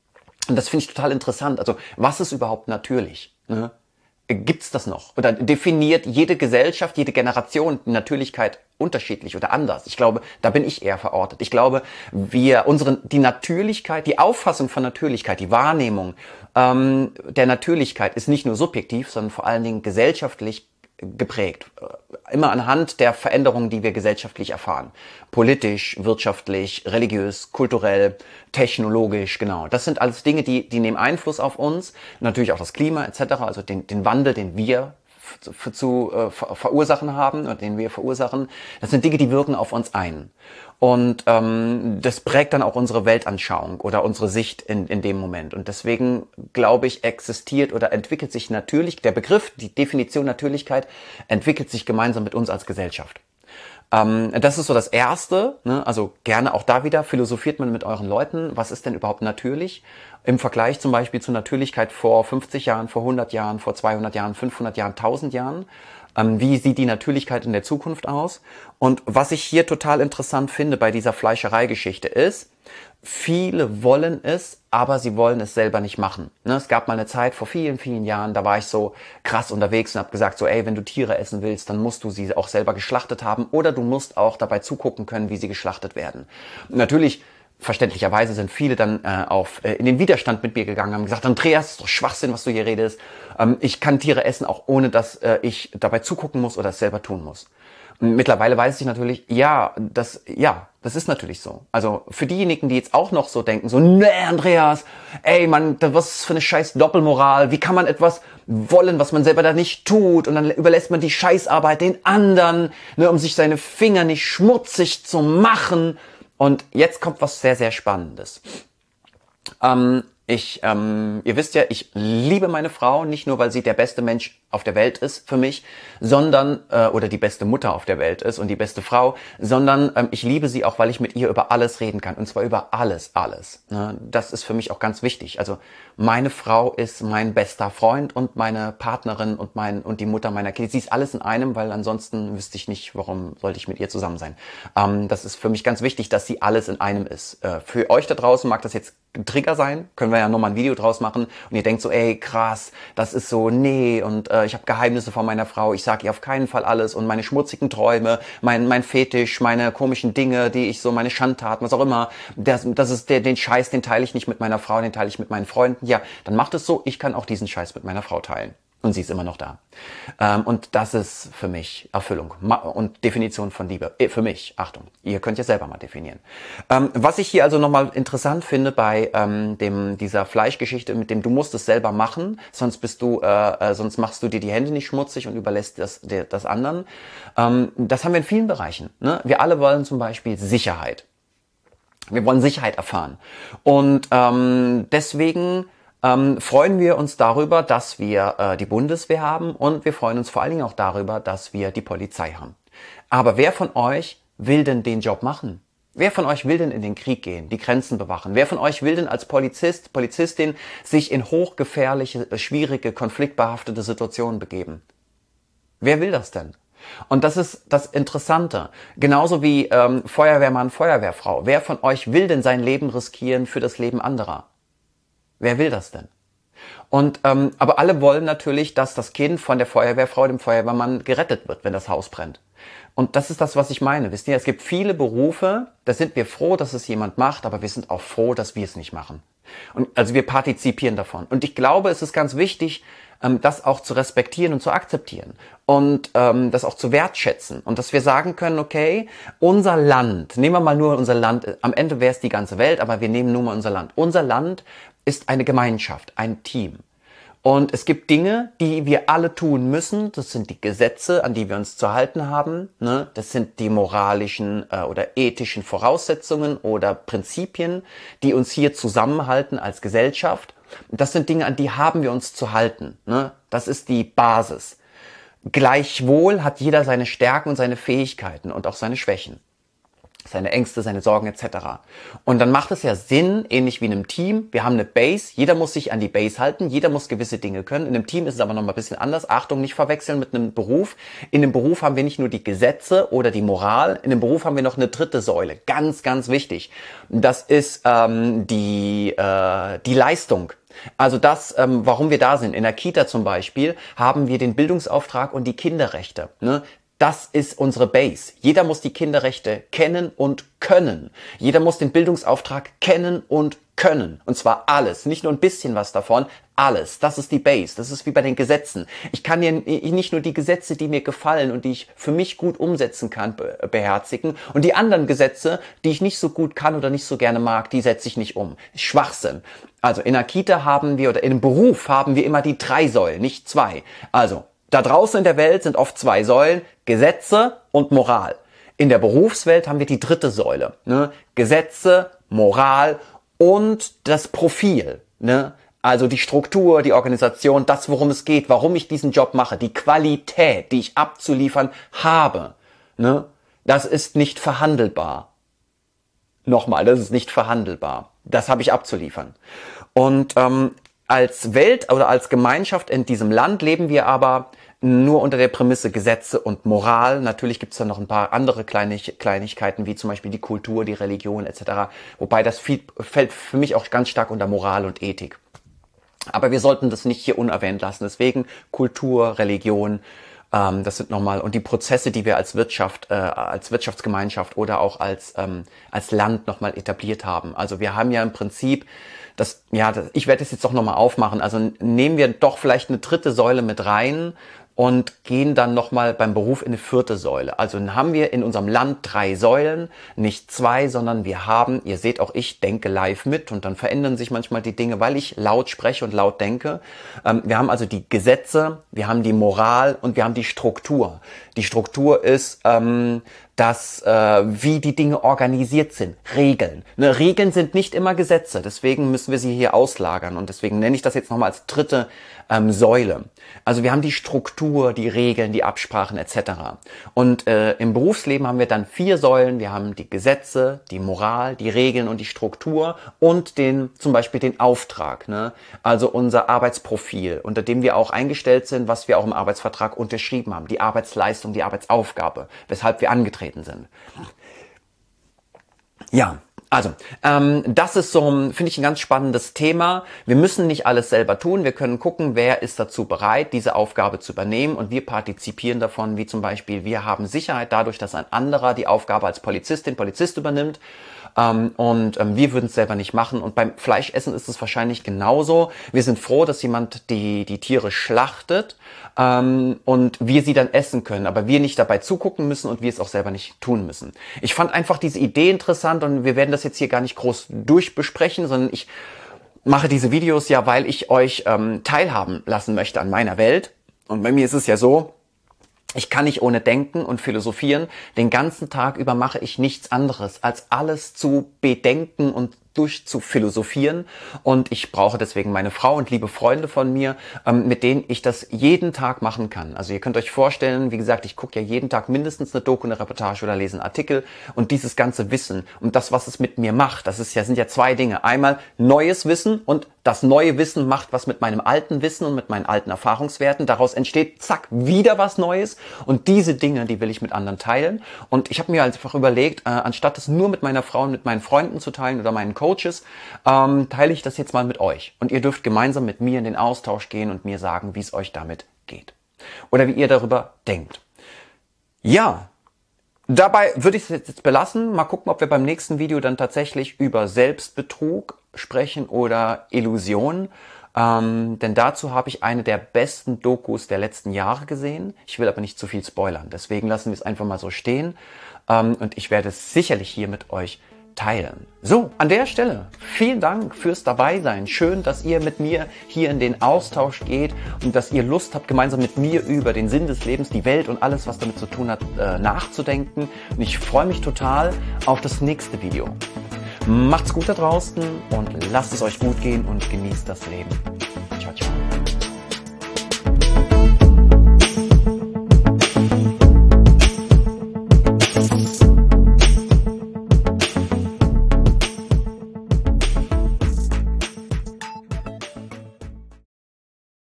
Und das finde ich total interessant. Also, was ist überhaupt natürlich? Ne? Gibt's das noch? Oder definiert jede Gesellschaft, jede Generation die Natürlichkeit unterschiedlich oder anders? Ich glaube, da bin ich eher verortet. Ich glaube, die Natürlichkeit, die Auffassung von Natürlichkeit, die Wahrnehmung der Natürlichkeit ist nicht nur subjektiv, sondern vor allen Dingen gesellschaftlich geprägt. Immer anhand der Veränderungen, die wir gesellschaftlich erfahren. Politisch, wirtschaftlich, religiös, kulturell, technologisch, genau. Das sind alles Dinge, die nehmen Einfluss auf uns. Natürlich auch das Klima etc., also den Wandel, den wir zu verursachen haben oder den wir verursachen. Das sind Dinge, die wirken auf uns ein. Und das prägt dann auch unsere Weltanschauung oder unsere Sicht in dem Moment. Und deswegen, glaube ich, existiert oder entwickelt sich natürlich, der Begriff, die Definition Natürlichkeit, entwickelt sich gemeinsam mit uns als Gesellschaft. Das ist so das Erste, ne? Also gerne auch da wieder philosophiert man mit euren Leuten, was ist denn überhaupt natürlich? Im Vergleich zum Beispiel zur Natürlichkeit vor 50 Jahren, vor 100 Jahren, vor 200 Jahren, 500 Jahren, 1000 Jahren. Wie sieht die Natürlichkeit in der Zukunft aus? Und was ich hier total interessant finde bei dieser Fleischereigeschichte ist, viele wollen es, aber sie wollen es selber nicht machen. Ne? Es gab mal eine Zeit vor vielen, vielen Jahren, da war ich so krass unterwegs und habe gesagt, so ey, wenn du Tiere essen willst, dann musst du sie auch selber geschlachtet haben oder du musst auch dabei zugucken können, wie sie geschlachtet werden. Natürlich, verständlicherweise sind viele dann in den Widerstand mit mir gegangen, haben gesagt, Andreas, das ist doch Schwachsinn, was du hier redest. Ich kann Tiere essen, auch ohne dass ich dabei zugucken muss oder es selber tun muss. Und mittlerweile weiß ich natürlich, das ist natürlich so. Also für diejenigen, die jetzt auch noch so denken, so, nee, Andreas, ey, Mann, was für eine scheiß Doppelmoral, wie kann man etwas wollen, was man selber da nicht tut und dann überlässt man die Scheißarbeit den anderen, ne, um sich seine Finger nicht schmutzig zu machen. Und jetzt kommt was sehr, sehr Spannendes. Ihr wisst ja, ich liebe meine Frau, nicht nur, weil sie der beste Mensch auf der Welt ist für mich, sondern, oder die beste Mutter auf der Welt ist und die beste Frau, sondern ich liebe sie auch, weil ich mit ihr über alles reden kann. Und zwar über alles. Ne? Das ist für mich auch ganz wichtig. Also meine Frau ist mein bester Freund und meine Partnerin und die Mutter meiner Kinder. Sie ist alles in einem, weil ansonsten wüsste ich nicht, warum sollte ich mit ihr zusammen sein. Das ist für mich ganz wichtig, dass sie alles in einem ist. Für euch da draußen mag das jetzt ein Trigger sein, können wir ja nochmal ein Video draus machen und ihr denkt so, ey krass, das ist so, nee und ich habe Geheimnisse von meiner Frau, ich sage ihr auf keinen Fall alles und meine schmutzigen Träume, mein Fetisch, meine komischen Dinge, die ich so, meine Schandtaten, was auch immer, das ist den Scheiß, den teile ich nicht mit meiner Frau, den teile ich mit meinen Freunden. Ja, dann macht es so, ich kann auch diesen Scheiß mit meiner Frau teilen. Und sie ist immer noch da. Und das ist für mich Erfüllung und Definition von Liebe. Für mich, Achtung, ihr könnt ja selber mal definieren. Was ich hier also nochmal interessant finde bei dieser Fleischgeschichte, mit dem du musst es selber machen, sonst machst du dir die Hände nicht schmutzig und überlässt das anderen. Das haben wir in vielen Bereichen. Ne? Wir alle wollen zum Beispiel Sicherheit. Wir wollen Sicherheit erfahren. Und deswegen freuen wir uns darüber, dass wir die Bundeswehr haben und wir freuen uns vor allen Dingen auch darüber, dass wir die Polizei haben. Aber wer von euch will denn den Job machen? Wer von euch will denn in den Krieg gehen, die Grenzen bewachen? Wer von euch will denn als Polizist, Polizistin sich in hochgefährliche, schwierige, konfliktbehaftete Situationen begeben? Wer will das denn? Und das ist das Interessante. Genauso wie Feuerwehrmann, Feuerwehrfrau. Wer von euch will denn sein Leben riskieren für das Leben anderer? Wer will das denn? Und aber alle wollen natürlich, dass das Kind von der Feuerwehrfrau, dem Feuerwehrmann gerettet wird, wenn das Haus brennt. Und das ist das, was ich meine. Wisst ihr, es gibt viele Berufe, da sind wir froh, dass es jemand macht, aber wir sind auch froh, dass wir es nicht machen. Und also wir partizipieren davon. Und ich glaube, es ist ganz wichtig, das auch zu respektieren und zu akzeptieren und das auch zu wertschätzen und dass wir sagen können, okay, unser Land, nehmen wir mal nur unser Land, am Ende wäre es die ganze Welt, aber wir nehmen nur mal unser Land. Unser Land ist eine Gemeinschaft, ein Team. Und es gibt Dinge, die wir alle tun müssen. Das sind die Gesetze, an die wir uns zu halten haben. Ne? Das sind die moralischen oder ethischen Voraussetzungen oder Prinzipien, die uns hier zusammenhalten als Gesellschaft. Das sind Dinge, an die haben wir uns zu halten. Ne? Das ist die Basis. Gleichwohl hat jeder seine Stärken und seine Fähigkeiten und auch seine Schwächen. seine Ängste, seine Sorgen etc. Und dann macht es ja Sinn, ähnlich wie in einem Team, wir haben eine Base, jeder muss sich an die Base halten, jeder muss gewisse Dinge können. In einem Team ist es aber nochmal ein bisschen anders. Achtung, nicht verwechseln mit einem Beruf. In einem Beruf haben wir nicht nur die Gesetze oder die Moral, in einem Beruf haben wir noch eine dritte Säule. Ganz, ganz wichtig. Das ist die Leistung. Also das, warum wir da sind. In der Kita zum Beispiel haben wir den Bildungsauftrag und die Kinderrechte. Ne? Das ist unsere Base. Jeder muss die Kinderrechte kennen und können. Jeder muss den Bildungsauftrag kennen und können. Und zwar alles. Nicht nur ein bisschen was davon. Alles. Das ist die Base. Das ist wie bei den Gesetzen. Ich kann ja nicht nur die Gesetze, die mir gefallen und die ich für mich gut umsetzen kann, beherzigen. Und die anderen Gesetze, die ich nicht so gut kann oder nicht so gerne mag, die setze ich nicht um. Schwachsinn. Also in der Kita haben wir oder in einem Beruf haben wir immer die 3 Säulen, nicht 2. Also da draußen in der Welt sind oft 2 Säulen, Gesetze und Moral. In der Berufswelt haben wir die 3. Säule, ne? Gesetze, Moral und das Profil, ne? Also die Struktur, die Organisation, das, worum es geht, warum ich diesen Job mache, die Qualität, die ich abzuliefern habe, ne? Das ist nicht verhandelbar. Nochmal, das ist nicht verhandelbar. Das habe ich abzuliefern. Und als Welt oder als Gemeinschaft in diesem Land leben wir aber nur unter der Prämisse Gesetze und Moral. Natürlich gibt es da noch ein paar andere Kleinigkeiten, wie zum Beispiel die Kultur, die Religion etc. Wobei das fällt für mich auch ganz stark unter Moral und Ethik. Aber wir sollten das nicht hier unerwähnt lassen. Deswegen Kultur, Religion, das sind nochmal, und die Prozesse, die wir als Wirtschaft, als Wirtschaftsgemeinschaft oder auch als Land nochmal etabliert haben. Also wir haben ja im Prinzip ich werde es jetzt doch nochmal aufmachen. Also nehmen wir doch vielleicht eine 3. Säule mit rein und gehen dann nochmal beim Beruf in eine 4. Säule. Also dann haben wir in unserem Land 3 Säulen, nicht 2, sondern wir haben, ihr seht auch, ich denke live mit und dann verändern sich manchmal die Dinge, weil ich laut spreche und laut denke. Wir haben also die Gesetze, wir haben die Moral und wir haben die Struktur. Die Struktur ist wie die Dinge organisiert sind. Regeln. Ne, Regeln sind nicht immer Gesetze, deswegen müssen wir sie hier auslagern und deswegen nenne ich das jetzt nochmal als 3. Säule. Also wir haben die Struktur, die Regeln, die Absprachen etc. Und im Berufsleben haben wir dann 4 Säulen. Wir haben die Gesetze, die Moral, die Regeln und die Struktur und zum Beispiel den Auftrag. Ne? Also unser Arbeitsprofil, unter dem wir auch eingestellt sind, was wir auch im Arbeitsvertrag unterschrieben haben. Die Arbeitsleistung, die Arbeitsaufgabe, weshalb wir angetreten sind. Ja. Also, das ist so, finde ich, ein ganz spannendes Thema. Wir müssen nicht alles selber tun. Wir können gucken, wer ist dazu bereit, diese Aufgabe zu übernehmen. Und wir partizipieren davon, wie zum Beispiel, wir haben Sicherheit dadurch, dass ein anderer die Aufgabe als Polizist übernimmt. Wir würden es selber nicht machen. Und beim Fleischessen ist es wahrscheinlich genauso. Wir sind froh, dass jemand die Tiere schlachtet und wir sie dann essen können, aber wir nicht dabei zugucken müssen und wir es auch selber nicht tun müssen. Ich fand einfach diese Idee interessant und wir werden das jetzt hier gar nicht groß durchbesprechen, sondern ich mache diese Videos ja, weil ich euch teilhaben lassen möchte an meiner Welt. Und bei mir ist es ja so, ich kann nicht ohne denken und philosophieren. Den ganzen Tag über mache ich nichts anderes, als alles zu bedenken und durchzuphilosophieren. Und ich brauche deswegen meine Frau und liebe Freunde von mir, mit denen ich das jeden Tag machen kann. Also ihr könnt euch vorstellen, wie gesagt, ich gucke ja jeden Tag mindestens eine Doku, eine Reportage oder lese einen Artikel. Und dieses ganze Wissen und das, was es mit mir macht, sind ja 2 Dinge. Einmal neues Wissen und das neue Wissen macht was mit meinem alten Wissen und mit meinen alten Erfahrungswerten. Daraus entsteht, zack, wieder was Neues. Und diese Dinge, die will ich mit anderen teilen. Und ich habe mir einfach überlegt, anstatt es nur mit meiner Frau und mit meinen Freunden zu teilen oder meinen Coaches, teile ich das jetzt mal mit euch. Und ihr dürft gemeinsam mit mir in den Austausch gehen und mir sagen, wie es euch damit geht. Oder wie ihr darüber denkt. Ja, dabei würde ich es jetzt belassen. Mal gucken, ob wir beim nächsten Video dann tatsächlich über Selbstbetrug sprechen oder Illusion. Denn dazu habe ich eine der besten Dokus der letzten Jahre gesehen. Ich will aber nicht zu viel spoilern. Deswegen lassen wir es einfach mal so stehen. Und ich werde es sicherlich hier mit euch teilen. So, an der Stelle vielen Dank fürs Dabeisein. Schön, dass ihr mit mir hier in den Austausch geht und dass ihr Lust habt, gemeinsam mit mir über den Sinn des Lebens, die Welt und alles, was damit zu tun hat, nachzudenken. Und ich freue mich total auf das nächste Video. Macht's gut da draußen und lasst es euch gut gehen und genießt das Leben. Ciao, ciao.